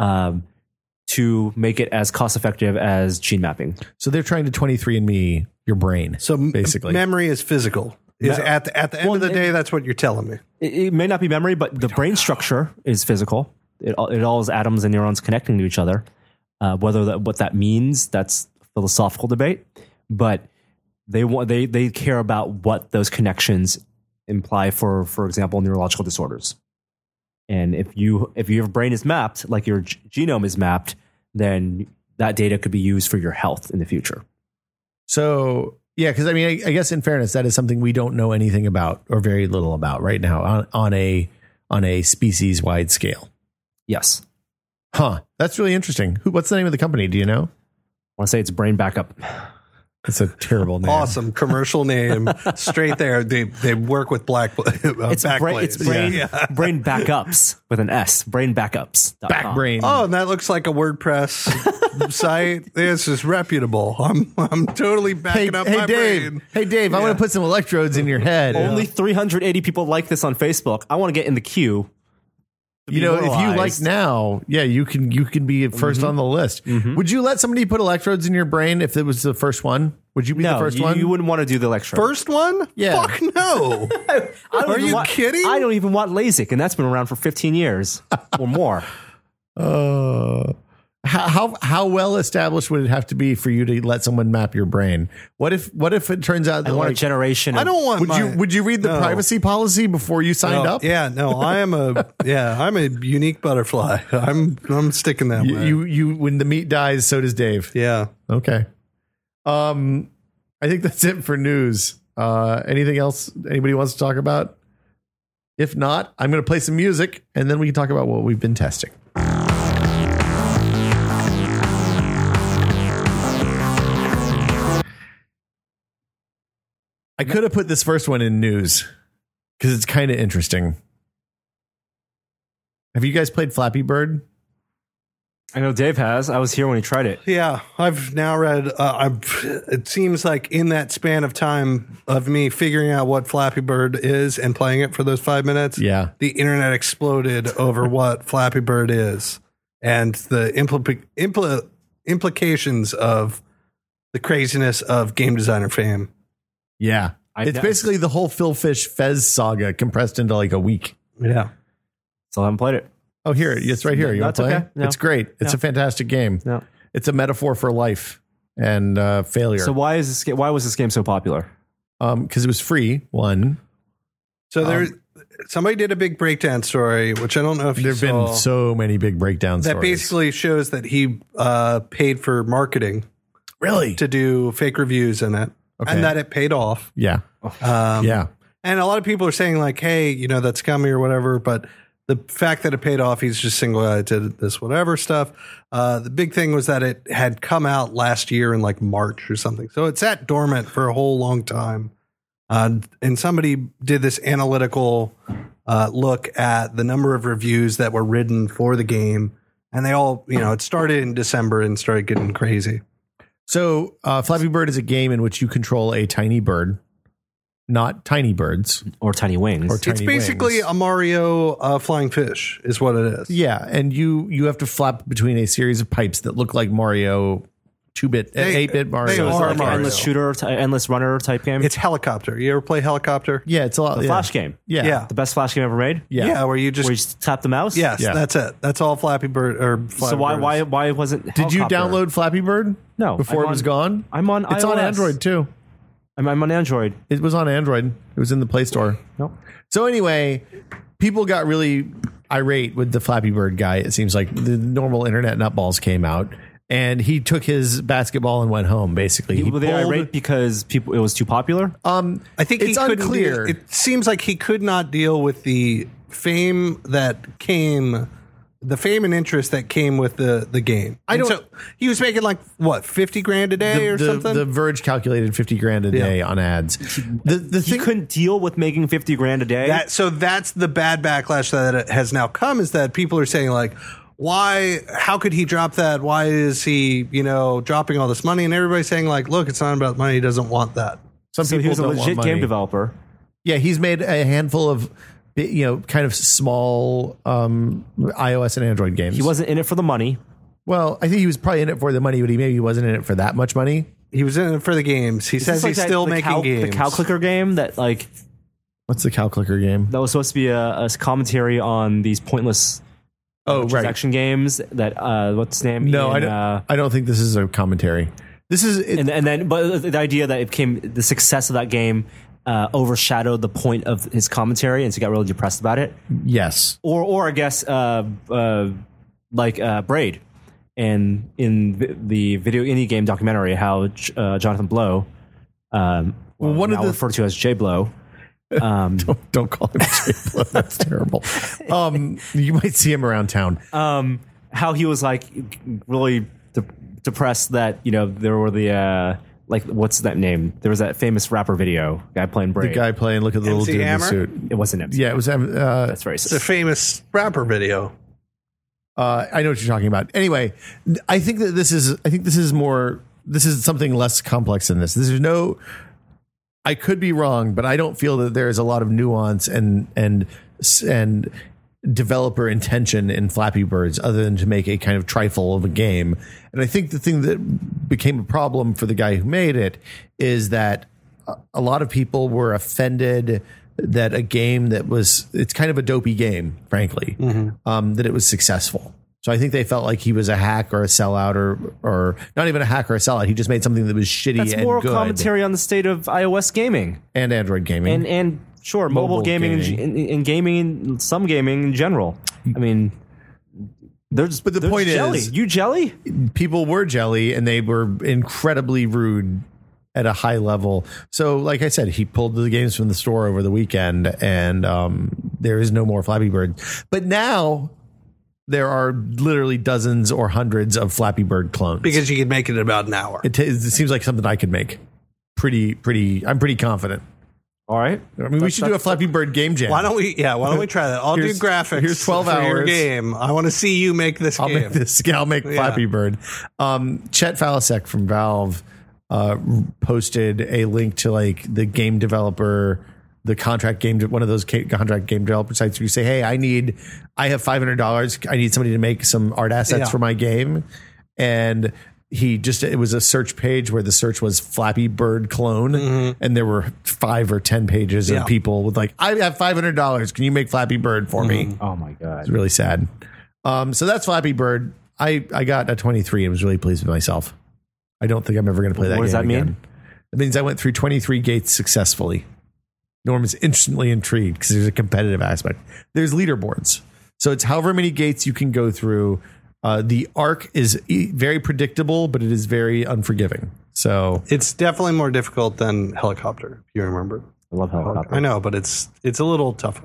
to make it as cost effective as gene mapping. So they're trying to 23andMe your brain. So basically, memory is physical. Is at the end of the day, that's what you're telling me. It may not be memory, but the brain structure is physical. It all is atoms and neurons connecting to each other. What that means, that's a philosophical debate. But they care about what those connections imply for example, neurological disorders. And if your brain is mapped, like your genome is mapped, then that data could be used for your health in the future. So yeah, because I mean, I guess in fairness, that is something we don't know anything about or very little about right now on a species wide scale. Yes. Huh. That's really interesting. What's the name of the company? Do you know? I want to say it's Brain Backup. It's a terrible name. Awesome commercial name, straight there. They work with It's Brain Backups with an S. Brain Backups. Backbrain. Oh, and that looks like a WordPress site. This is reputable. I'm totally backing up my Dave. brain. Hey Dave, I want to put some electrodes in your head. Only 380 people like this on Facebook. I want to get in the queue. You know, if you like immortalized. now, yeah, you can be 1st on the list. Would you let somebody put electrodes in your brain if it was the first one? Would you be the first one? You wouldn't want to do the lecture. First one? Yeah. Fuck no. Are you kidding? I don't even want LASIK, and that's been around for 15 years or more. How well established would it have to be for you to let someone map your brain? What if it turns out I that want a like, generation. I don't want would you read the No. privacy policy before you signed No, up? Yeah, no, I'm a unique butterfly. I'm sticking that way. You when the meat dies, so does Dave. Yeah. Okay. I think that's it for news. Anything else anybody wants to talk about? If not, I'm going to play some music and then we can talk about what we've been testing. I could have put this first one in news because it's kind of interesting. Have you guys played Flappy Bird? I know Dave has. I was here when he tried it. Yeah, I've now read. It seems like in that span of time of me figuring out what Flappy Bird is and playing it for those 5 minutes, Yeah. the internet exploded over what Flappy Bird is and the implications of the craziness of game designer fame. Yeah. It's basically the whole Phil Fish Fez saga compressed into like a week. Yeah. So I haven't played it. Oh, here. It's right here. You want That's to play? okay. No. It's great. It's a fantastic game. No. It's a metaphor for life and failure. So why was this game so popular? Because it was free, one. So somebody did a big breakdown story, which I don't know if you There have saw, been so many big breakdown that stories. basically shows that he paid for marketing Really? to do fake reviews in it, Okay. and that it paid off. Yeah. Yeah. And a lot of people are saying like, hey, that's scummy or whatever, but the fact that it paid off, he's just single-eyed to this whatever stuff. The big thing was that it had come out last year in like March or something. So it sat dormant for a whole long time. And somebody did this analytical look at the number of reviews that were written for the game. And they all, it started in December and started getting crazy. So Flappy Bird is a game in which you control a tiny bird, not tiny birds. Or tiny wings? Or tiny It's basically wings. a Mario flying fish is what it is. Yeah, and you have to flap between a series of pipes that look like Mario 2-bit, 8-bit Mario. they It was are like an Mario. endless shooter, endless runner type game. It's Helicopter. You ever play Helicopter? Yeah, it's a lot. the Flash game. Yeah. Yeah. The best Flash game ever made. Yeah. where you just Where you just tap the mouse. yes, Yeah. that's it. That's all Flappy Bird or Flappy So Bird is. why wasn't? Did you Helicopter? download Flappy Bird? No, Before I'm it was on- gone? I'm on. It's on iOS. Android too. I'm on Android. It was on Android. It was in the Play Store. Nope. So anyway, people got really irate with the Flappy Bird guy. It seems like the normal internet nutballs came out, and he took his basketball and went home. Basically, Were they pulled- irate because it was too popular? I think it's he couldn't unclear. It seems like he could not deal with the fame that came, the fame and interest that came with the game. So he was making like what, $50,000 a day or something. The Verge calculated $50,000 a day on ads. The He thing, couldn't deal with making $50,000 a day. So that's the bad backlash that has now come, is that people are saying like, why, how could he drop that? Why is he, dropping all this money? And everybody's saying like, look, it's not about money. He doesn't want that. some so people he was a don't want legit money. game developer. Yeah, he's made a handful of kind of small iOS and Android games. He wasn't in it for the money. Well, I think he was probably in it for the money, but he maybe wasn't in it for that much money. He was in it for the games. He says It's like he's that- still the making games. The cow clicker game that What's the cow clicker game? that was supposed to be a commentary on these pointless Oh, right. transaction games. That what's his name? No, Ian, I don't think this is a commentary. This is and then but the idea that the success of that game overshadowed the point of his commentary, and so he got really depressed about it. yes. Or I guess Braid, and in the video indie game documentary, how Jonathan Blow, one now of the- referred to as Jay Blow. Don't call him Jay Blow. That's terrible. You might see him around town. How he was like really depressed that there were the what's that name? There was that famous rapper video guy playing Braid. The guy playing "Look at the little MC dude in the Hammer? suit." It wasn't MC. Yeah, it was. That's racist. It's a famous rapper video. I know what you're talking about. Anyway, I think this is something less complex than this. I could be wrong, but I don't feel that there is a lot of nuance and developer intention in Flappy Birds other than to make a kind of trifle of a game. And I think the thing that became a problem for the guy who made it is that a lot of people were offended that a game it's kind of a dopey game, frankly, that it was successful. So I think they felt like he was a hack or a sellout or not even a hack or a sellout. He just made something that was shitty That's and more good. commentary on the state of iOS gaming And Android gaming. and sure mobile gaming and gaming, some gaming in general. I mean, there's But the there's point jelly. is- You jelly? People were jelly and they were incredibly rude at a high level. So like I said, he pulled the games from the store over the weekend and there is no more Flappy Bird. But now there are literally dozens or hundreds of Flappy Bird clones. Because you could make it in about an hour. It seems like something I could make. I'm pretty confident. All right. I mean, we should do a Flappy Bird game jam. Why don't we try that? I'll do Here's- graphics. here's 12 for your hours. game. I want to see you make this I'll game. make this. I'll make Flappy Bird. Chet Falasek from Valve posted a link to like the game developer, the contract game, one of those contract game developer sites where you say, "Hey, I have $500. I need somebody to make some art assets for my game," and it was a search page where the search was Flappy Bird clone, and there were 5 or 10 pages of people with like, "I have $500. Can you make Flappy Bird for me?" Oh my god. It's really sad. So that's Flappy Bird. I got a 23 and was really pleased with myself. I don't think I'm ever going to play that game. What does that mean? again. It means I went through 23 gates successfully. Norm is instantly intrigued because there's a competitive aspect. There's leaderboards. So it's however many gates you can go through. The arc is very predictable, but it is very unforgiving. So It's definitely more difficult than Helicopter, if you remember. I love Helicopter. I know, but it's a little tougher.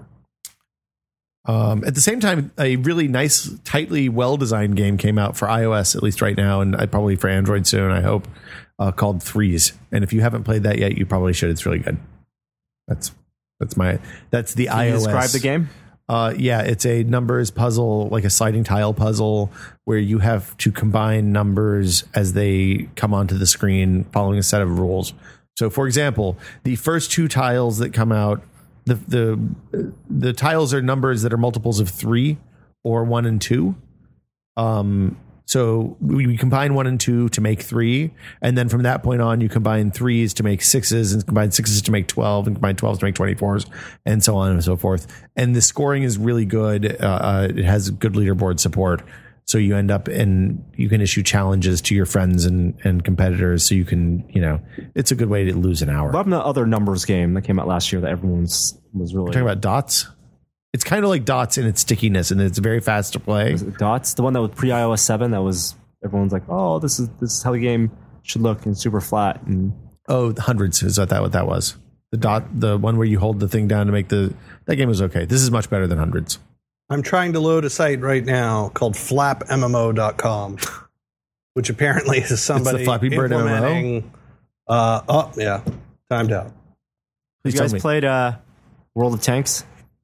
at the same time, a really nice, tightly well-designed game came out for iOS, at least right now, and probably for Android soon, I hope, called Threes. And if you haven't played that yet, you probably should. It's really good. That's the Can iOS. you describe the game? Yeah, it's a numbers puzzle, like a sliding tile puzzle, where you have to combine numbers as they come onto the screen following a set of rules. So, for example, the first 2 tiles that come out, the tiles are numbers that are multiples of 3 or 1 and 2. So we combine 1 and 2 to make 3. And then from that point on, you combine 3s to make 6s and combine 6s to make 12 and combine 12s to make 24s and so on and so forth. And the scoring is really good. It has good leaderboard support. So you end up you can issue challenges to your friends and competitors. So you can, it's a good way to lose an hour. What about the other numbers game that came out last year that everyone was really You're talking about Dots? It's kind of like Dots in its stickiness, and it's very fast to play. Was it Dots, the one that was pre-iOS 7, that was everyone's like, oh, this is how the game should look, and super flat. And Hundreds is what that was. The one where you hold the thing down to make that game was okay. This is much better than Hundreds. I'm trying to load a site right now called flapmmo.com, which apparently is somebody Flappy Bird implementing. Yeah, timed out. Please you guys tell me. played World of Tanks?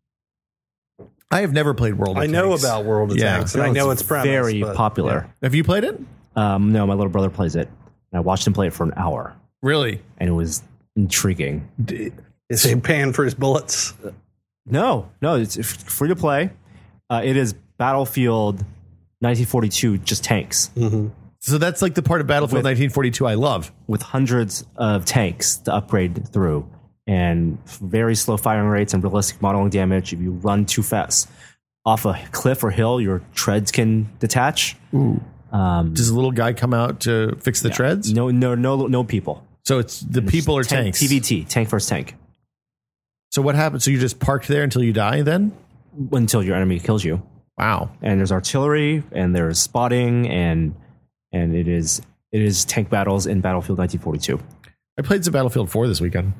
I have never played World of I Tanks. know about World of Tanks, and I know it's premise. Very but- popular. Have you played it? No, my little brother plays it. And I watched him play it for an hour, Really? and it was intriguing. Is he paying for his bullets? No, it's free to play. It is Battlefield 1942, just tanks, So that's like the part of Battlefield 1942 I love. with hundreds of tanks to upgrade through, and very slow firing rates and realistic modeling damage. If you run too fast off a cliff or hill, your treads can detach. Does a little guy come out to fix the treads? No people. So it's the people are tanks. TVT, tank versus tank, So what happens? So you just parked there until you die then? until your enemy kills you. Wow. And there's artillery, and there's spotting, and it is tank battles in Battlefield 1942. I played some Battlefield 4 this weekend.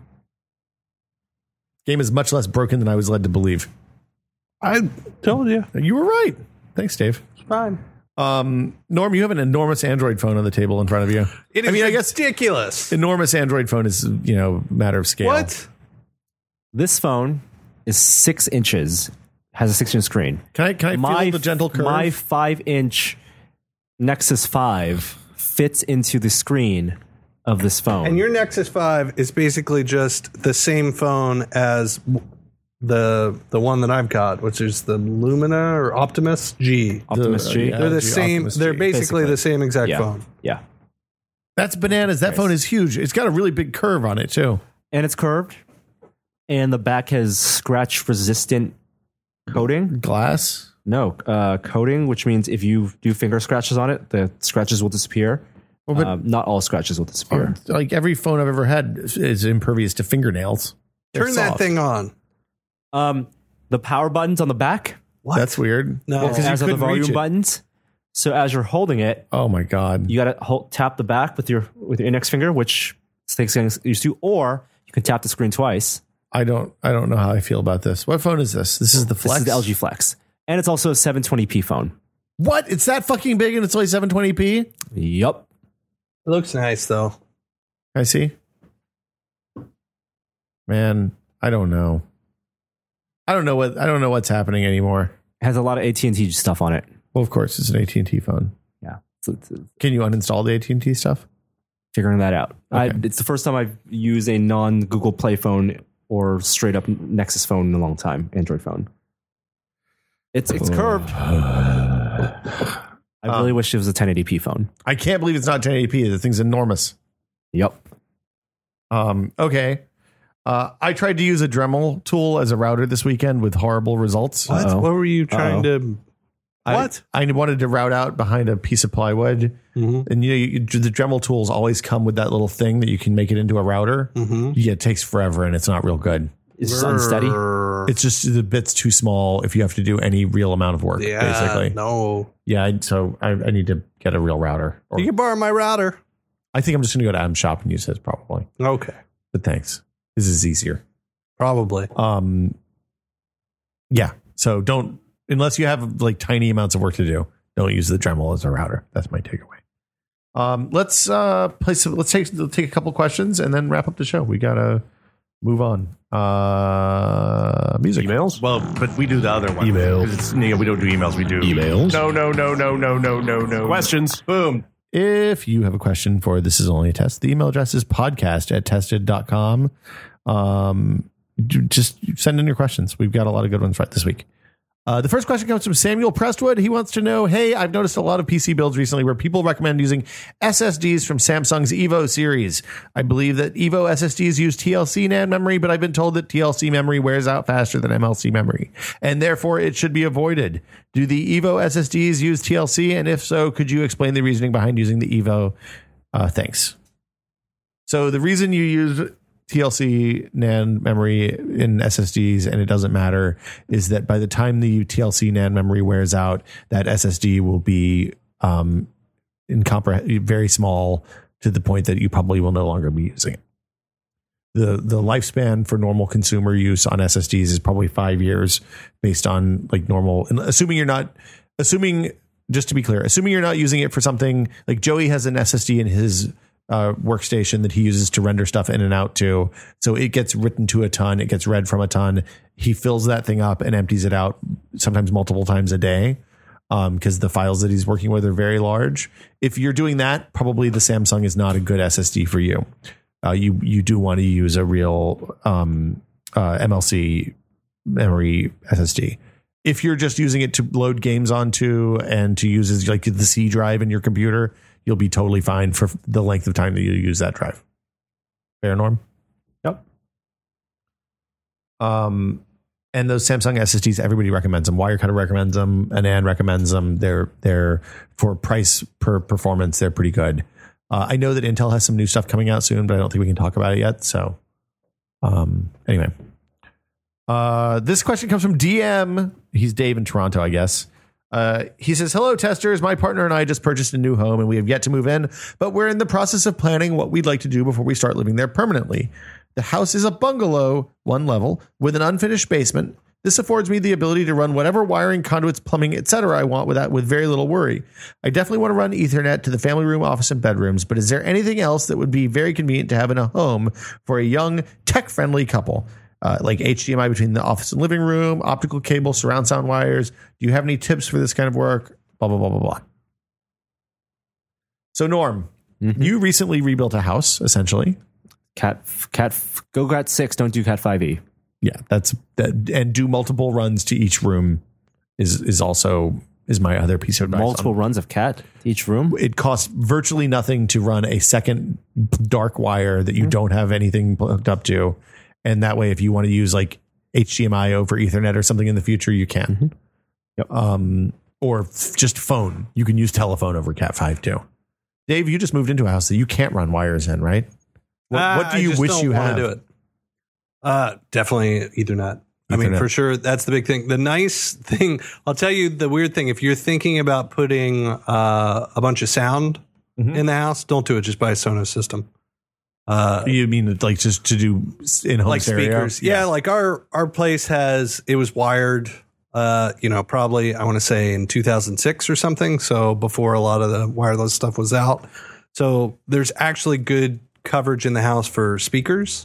Game is much less broken than I was led to believe. I told you. You were right. Thanks, Dave. It's fine. Norm, you have an enormous Android phone on the table in front of you. It is I guess ridiculous. enormous Android phone is, matter of scale. What? This phone is 6 inches, has a 6-inch screen. Can I feel the gentle curve? My 5-inch Nexus 5 fits into the screen of this phone. And your Nexus 5 is basically just the same phone as the one that I've got, which is the Lumina or Optimus G. Optimus G. yeah. They're the the same. Optimus They're G. basically the same exact Yeah. phone. Yeah. That's bananas. That phone is huge. It's got a really big curve on it, too. And it's curved. And the back has scratch resistant coating. Glass. No, coating, which means if you do finger scratches on it, the scratches will disappear. Well, but Not all scratches will disappear. like every phone I've ever had is impervious to fingernails. They're Turn that soft. thing on. The power buttons on the back What? That's weird. No. Well, 'cause you as are the couldn't reach volume it. buttons. So as you're holding it, Oh my god. you got to tap the back with your index finger, which takes getting used to, or you can tap the screen twice. I don't know how I feel about this. What phone is this? This is the Flex. This is the LG Flex, and it's also a 720p phone. What? It's that fucking big and it's only 720p? Yup. It looks nice though. I see. Man, I don't know. I don't know what's happening anymore. It has a lot of AT&T stuff on it. Well, of course, it's an AT&T phone. Yeah, so it's Can you uninstall the AT&T stuff? figuring that out. Okay. It's the first time I've used a non-Google Play phone or straight up Nexus phone in a long time, Android phone. It's curved. I really wish it was a 1080p phone. I can't believe it's not 1080p. The thing's enormous. Yep. Okay. I tried to use a Dremel tool as a router this weekend with horrible results. What? Uh-oh. What were you trying to? What? I wanted to route out behind a piece of plywood. Mm-hmm. And the Dremel tools always come with that little thing that you can make it into a router. Mm-hmm. Yeah, it takes forever and it's not real good. It's just unsteady. It's just the bit's too small if you have to do any real amount of work, basically. No. Yeah, so I need to get a real router. Or, You can borrow my router. I think I'm just going to go to Adam's shop and use his probably. Okay. But thanks. This is easier. Probably. Yeah. So don't, unless you have like tiny amounts of work to do, don't use the Dremel as a router. That's my takeaway. Let's take a couple questions and then wrap up the show. We gotta move on. Music. Emails? Well, but we do the other one. Emails. 'Cause it's, we don't do emails. We do Emails. No. Questions. Boom. If you have a question for This Is Only a Test, the email address is podcast@tested.com. Just send in your questions. We've got a lot of good ones right this week. The first question comes from Samuel Prestwood. He wants to know, hey, I've noticed a lot of PC builds recently where people recommend using SSDs from Samsung's Evo series. I believe that Evo SSDs use TLC NAND memory, but I've been told that TLC memory wears out faster than MLC memory, and therefore it should be avoided. Do the Evo SSDs use TLC? And if so, could you explain the reasoning behind using the Evo? Thanks. So the reason you use TLC NAND memory in SSDs and it doesn't matter is that by the time the TLC NAND memory wears out, that SSD will be very small to the point that you probably will no longer be using it. The lifespan for normal consumer use on SSDs is probably 5 years based on like normal, and assuming you're not using it for something like Joey has an SSD in his workstation that he uses to render stuff in and out to. So it gets written to a ton. It gets read from a ton. He fills that thing up and empties it out sometimes multiple times a day because the files that he's working with are very large. If you're doing that, probably the Samsung is not a good SSD for you. You do want to use a real MLC memory SSD. If you're just using it to load games onto and to use as like the C drive in your computer, you'll be totally fine for the length of time that you use that drive. Fair, Norm? Yep. And those Samsung SSDs, everybody recommends them. Wirecutter recommends them. Anand recommends them. They're for price per performance, they're pretty good. I know that Intel has some new stuff coming out soon, but I don't think we can talk about it yet. So anyway. This question comes from DM. He's Dave in Toronto, I guess. He says, hello, testers. My partner and I just purchased a new home and we have yet to move in, but we're in the process of planning what we'd like to do before we start living there permanently. The house is a bungalow, one level, with an unfinished basement. This affords me the ability to run whatever wiring, conduits, plumbing, etc. I want with very little worry. I definitely want to run Ethernet to the family room, office, and bedrooms, but is there anything else that would be very convenient to have in a home for a young, tech-friendly couple? Like HDMI between the office and living room, optical cable, surround sound wires. Do you have any tips for this kind of work? Blah, blah, blah, blah, blah. So, Norm, you recently rebuilt a house, essentially. Go Cat 6, don't do Cat 5e. Yeah, that's that, and do multiple runs to each room is my other piece of advice. Multiple runs of Cat each room. It costs virtually nothing to run a second dark wire that you don't have anything hooked up to. And that way, if you want to use like HDMI over Ethernet or something in the future, you can. Yep. Or just phone. You can use telephone over Cat 5 too. Dave, you just moved into a house that you can't run wires in, right? What do you wish you had? Do it. Definitely Ethernet. I mean, for sure, that's the big thing. The nice thing, I'll tell you the weird thing. If you're thinking about putting a bunch of sound in the house, don't do it. Just buy a Sonos system. You mean like just to do in-home like stereo? Speakers? Yeah, like our place it was wired, probably I want to say in 2006 or something. So before a lot of the wireless stuff was out. So there's actually good coverage in the house for speakers.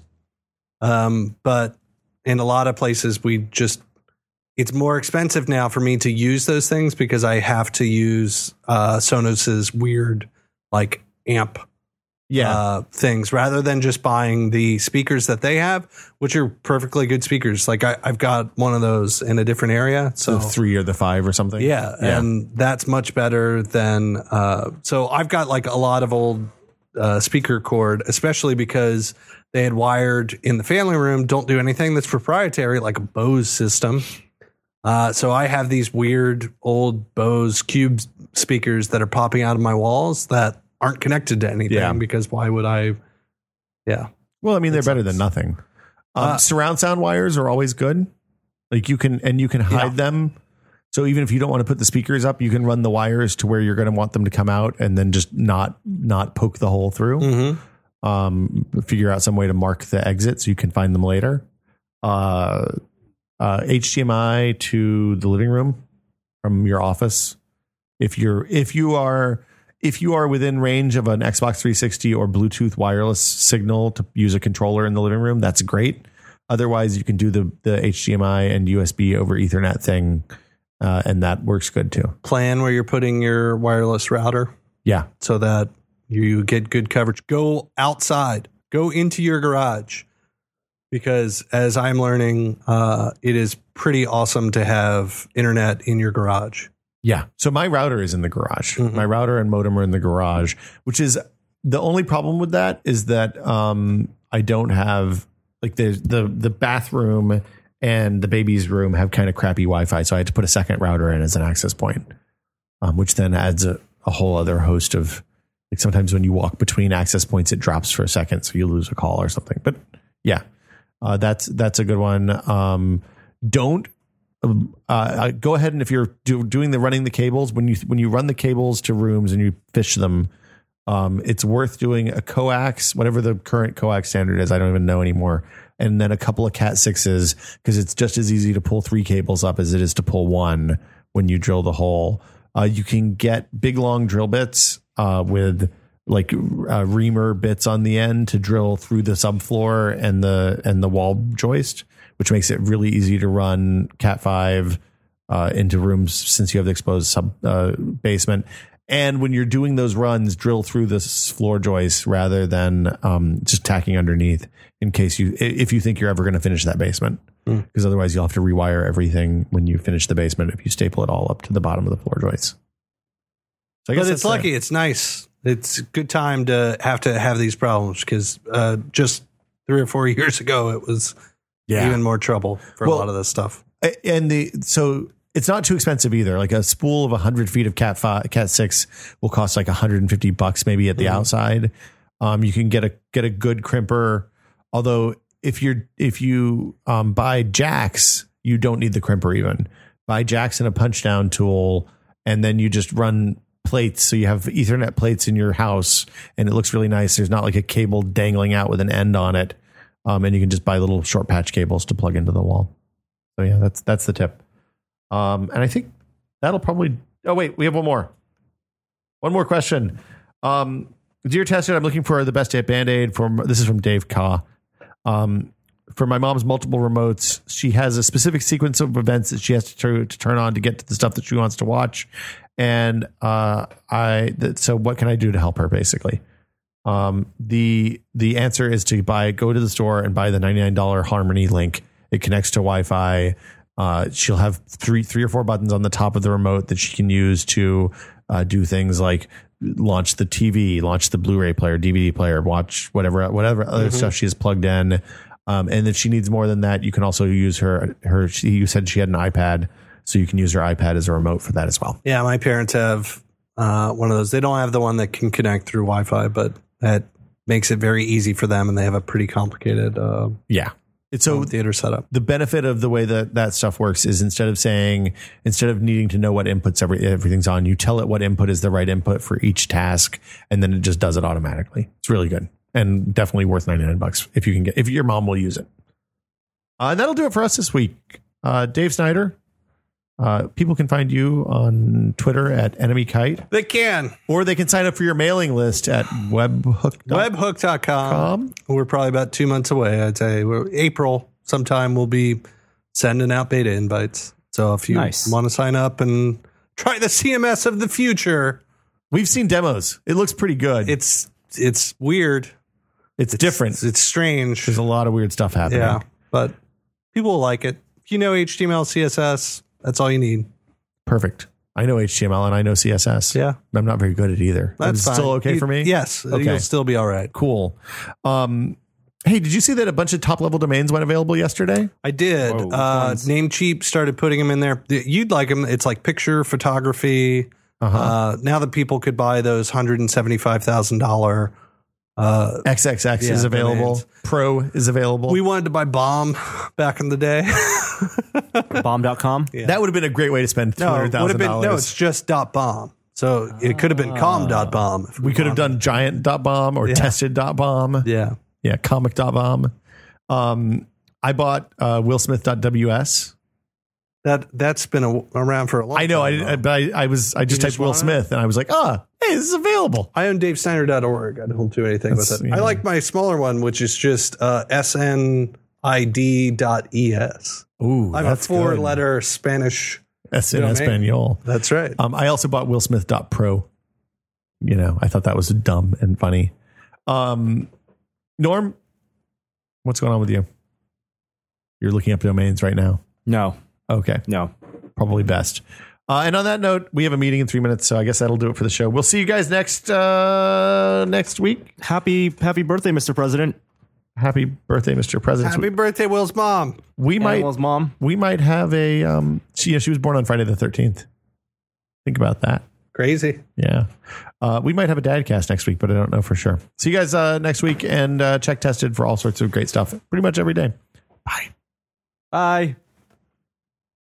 But in a lot of places it's more expensive now for me to use those things because I have to use Sonos's weird like amp things rather than just buying the speakers that they have, which are perfectly good speakers. Like I've got one of those in a different area. So the 3 or the 5 or something. Yeah. And that's much better than, so I've got like a lot of old speaker cord, especially because they had wired in the family room. Don't do anything that's proprietary, like a Bose system. So I have these weird old Bose Cube speakers that are popping out of my walls that aren't connected to anything because why would I? Yeah. Well, I mean, they're better than nothing. Surround sound wires are always good. Like you can hide them. So even if you don't want to put the speakers up, you can run the wires to where you're going to want them to come out and then just not poke the hole through. Figure out some way to mark the exit so you can find them later. HDMI to the living room from your office. If you are within range of an Xbox 360 or Bluetooth wireless signal to use a controller in the living room, that's great. Otherwise, you can do the HDMI and USB over Ethernet thing, and that works good too. Plan where you're putting your wireless router. Yeah. So that you get good coverage. Go outside. Go into your garage. because as I'm learning, it is pretty awesome to have internet in your garage. Yeah. So my router is in the garage. Mhm. My router and modem are in the garage, which is the only problem with that is that I don't have like the bathroom and the baby's room have kind of crappy Wi-Fi. So I had to put a second router in as an access point, which then adds a whole other host of like sometimes when you walk between access points, it drops for a second. So you lose a call or something. But yeah, that's a good one. Don't go ahead and if you're doing the running the cables, when you run the cables to rooms and you fish them, it's worth doing a coax, whatever the current coax standard is. I don't even know anymore. And then a couple of Cat 6s because it's just as easy to pull 3 cables up as it is to pull 1 when you drill the hole. You can get big long drill bits with like reamer bits on the end to drill through the subfloor and the wall joist, which makes it really easy to run Cat 5 into rooms since you have the exposed basement. And when you're doing those runs, drill through the floor joist rather than just tacking underneath in case if you think you're ever going to finish that basement, because otherwise you'll have to rewire everything when you finish the basement if you staple it all up to the bottom of the floor joist. So I guess it's lucky. It's nice. It's a good time to have these problems because just 3 or 4 years ago, it was even more trouble for a lot of this stuff. And so it's not too expensive either. Like a spool of 100 feet of Cat 6 will cost like $150 maybe at the outside. You can get a good crimper. Although if you buy jacks, you don't need the crimper even. Buy jacks and a punch down tool, and then you just run plates. So you have Ethernet plates in your house, and it looks really nice. There's not like a cable dangling out with an end on it, and you can just buy little short patch cables to plug into the wall. So yeah, that's the tip. And I think that'll probably. Oh wait, we have one more question. Dear Tester, I'm looking for the best Band-Aid this is from Dave Ka. For my mom's multiple remotes, she has a specific sequence of events that she has to turn on to get to the stuff that she wants to watch. And so what can I do to help her? Basically, the answer is to go to the store and buy the $99 Harmony Link. It connects to Wi-Fi. She'll have three or four buttons on the top of the remote that she can use to do things like launch the TV, launch the Blu-ray player, DVD player, watch whatever other stuff she has plugged in. And if she needs more than that, you can also use you said she had an iPad, so you can use her iPad as a remote for that as well. Yeah, my parents have one of those. They don't have the one that can connect through Wi-Fi, but that makes it very easy for them, and they have a pretty complicated It's so theater setup. The benefit of the way that stuff works is instead of needing to know what inputs everything's on, you tell it what input is the right input for each task, and then it just does it automatically. It's really good and definitely worth $99 if your mom will use it. And that'll do it for us this week. Dave Snyder. People can find you on Twitter at EnemyKite. They can. Or they can sign up for your mailing list at webhook.com. We're probably about 2 months away, I'd say. April sometime we'll be sending out beta invites. So if you want to sign up and try the CMS of the future. We've seen demos. It looks pretty good. It's weird. It's different. It's strange. There's a lot of weird stuff happening. Yeah, but people will like it. If you know HTML, CSS, that's all you need. Perfect. I know HTML and I know CSS. Yeah. I'm not very good at either. That's fine. Still okay for me? Yes. Okay. You'll still be all right. Cool. Hey, did you see that a bunch of top level domains went available yesterday? I did. Namecheap started putting them in there. You'd like them. It's like picture photography. Now that people could buy those $175,000 XXX is available. Domains. Pro is available. We wanted to buy Bomb back in the day. Bomb.com? Yeah. That would have been a great way to spend $200,000. No, it's just .bomb. So it could have been com.bomb. We could have done giant.bomb or tested.bomb. Yeah. Yeah, comic.bomb. I bought willsmith.ws. That's been around for a long time. I know. I just typed Will Smith and I was like, hey, this is available. I own DaveSnyder.org. I don't do anything with it. Yeah. I like my smaller one, which is just snid.es. Ooh, I have a 4-letter Spanish en Espanol. That's right. I also bought willsmith.pro. I thought that was dumb and funny. Norm, what's going on with you? You're looking up domains right now. No, Okay. no. Probably best. And on that note, we have a meeting in 3 minutes, so I guess that'll do it for the show. We'll see you guys next week. Happy birthday, Mr. President. Happy birthday, Mr. President. Happy birthday, Will's mom. We might Will's mom. We might have a she was born on Friday the 13th. Think about that. Crazy. Yeah. We might have a dadcast next week, but I don't know for sure. See you guys next week, and check Tested for all sorts of great stuff pretty much every day. Bye. Bye.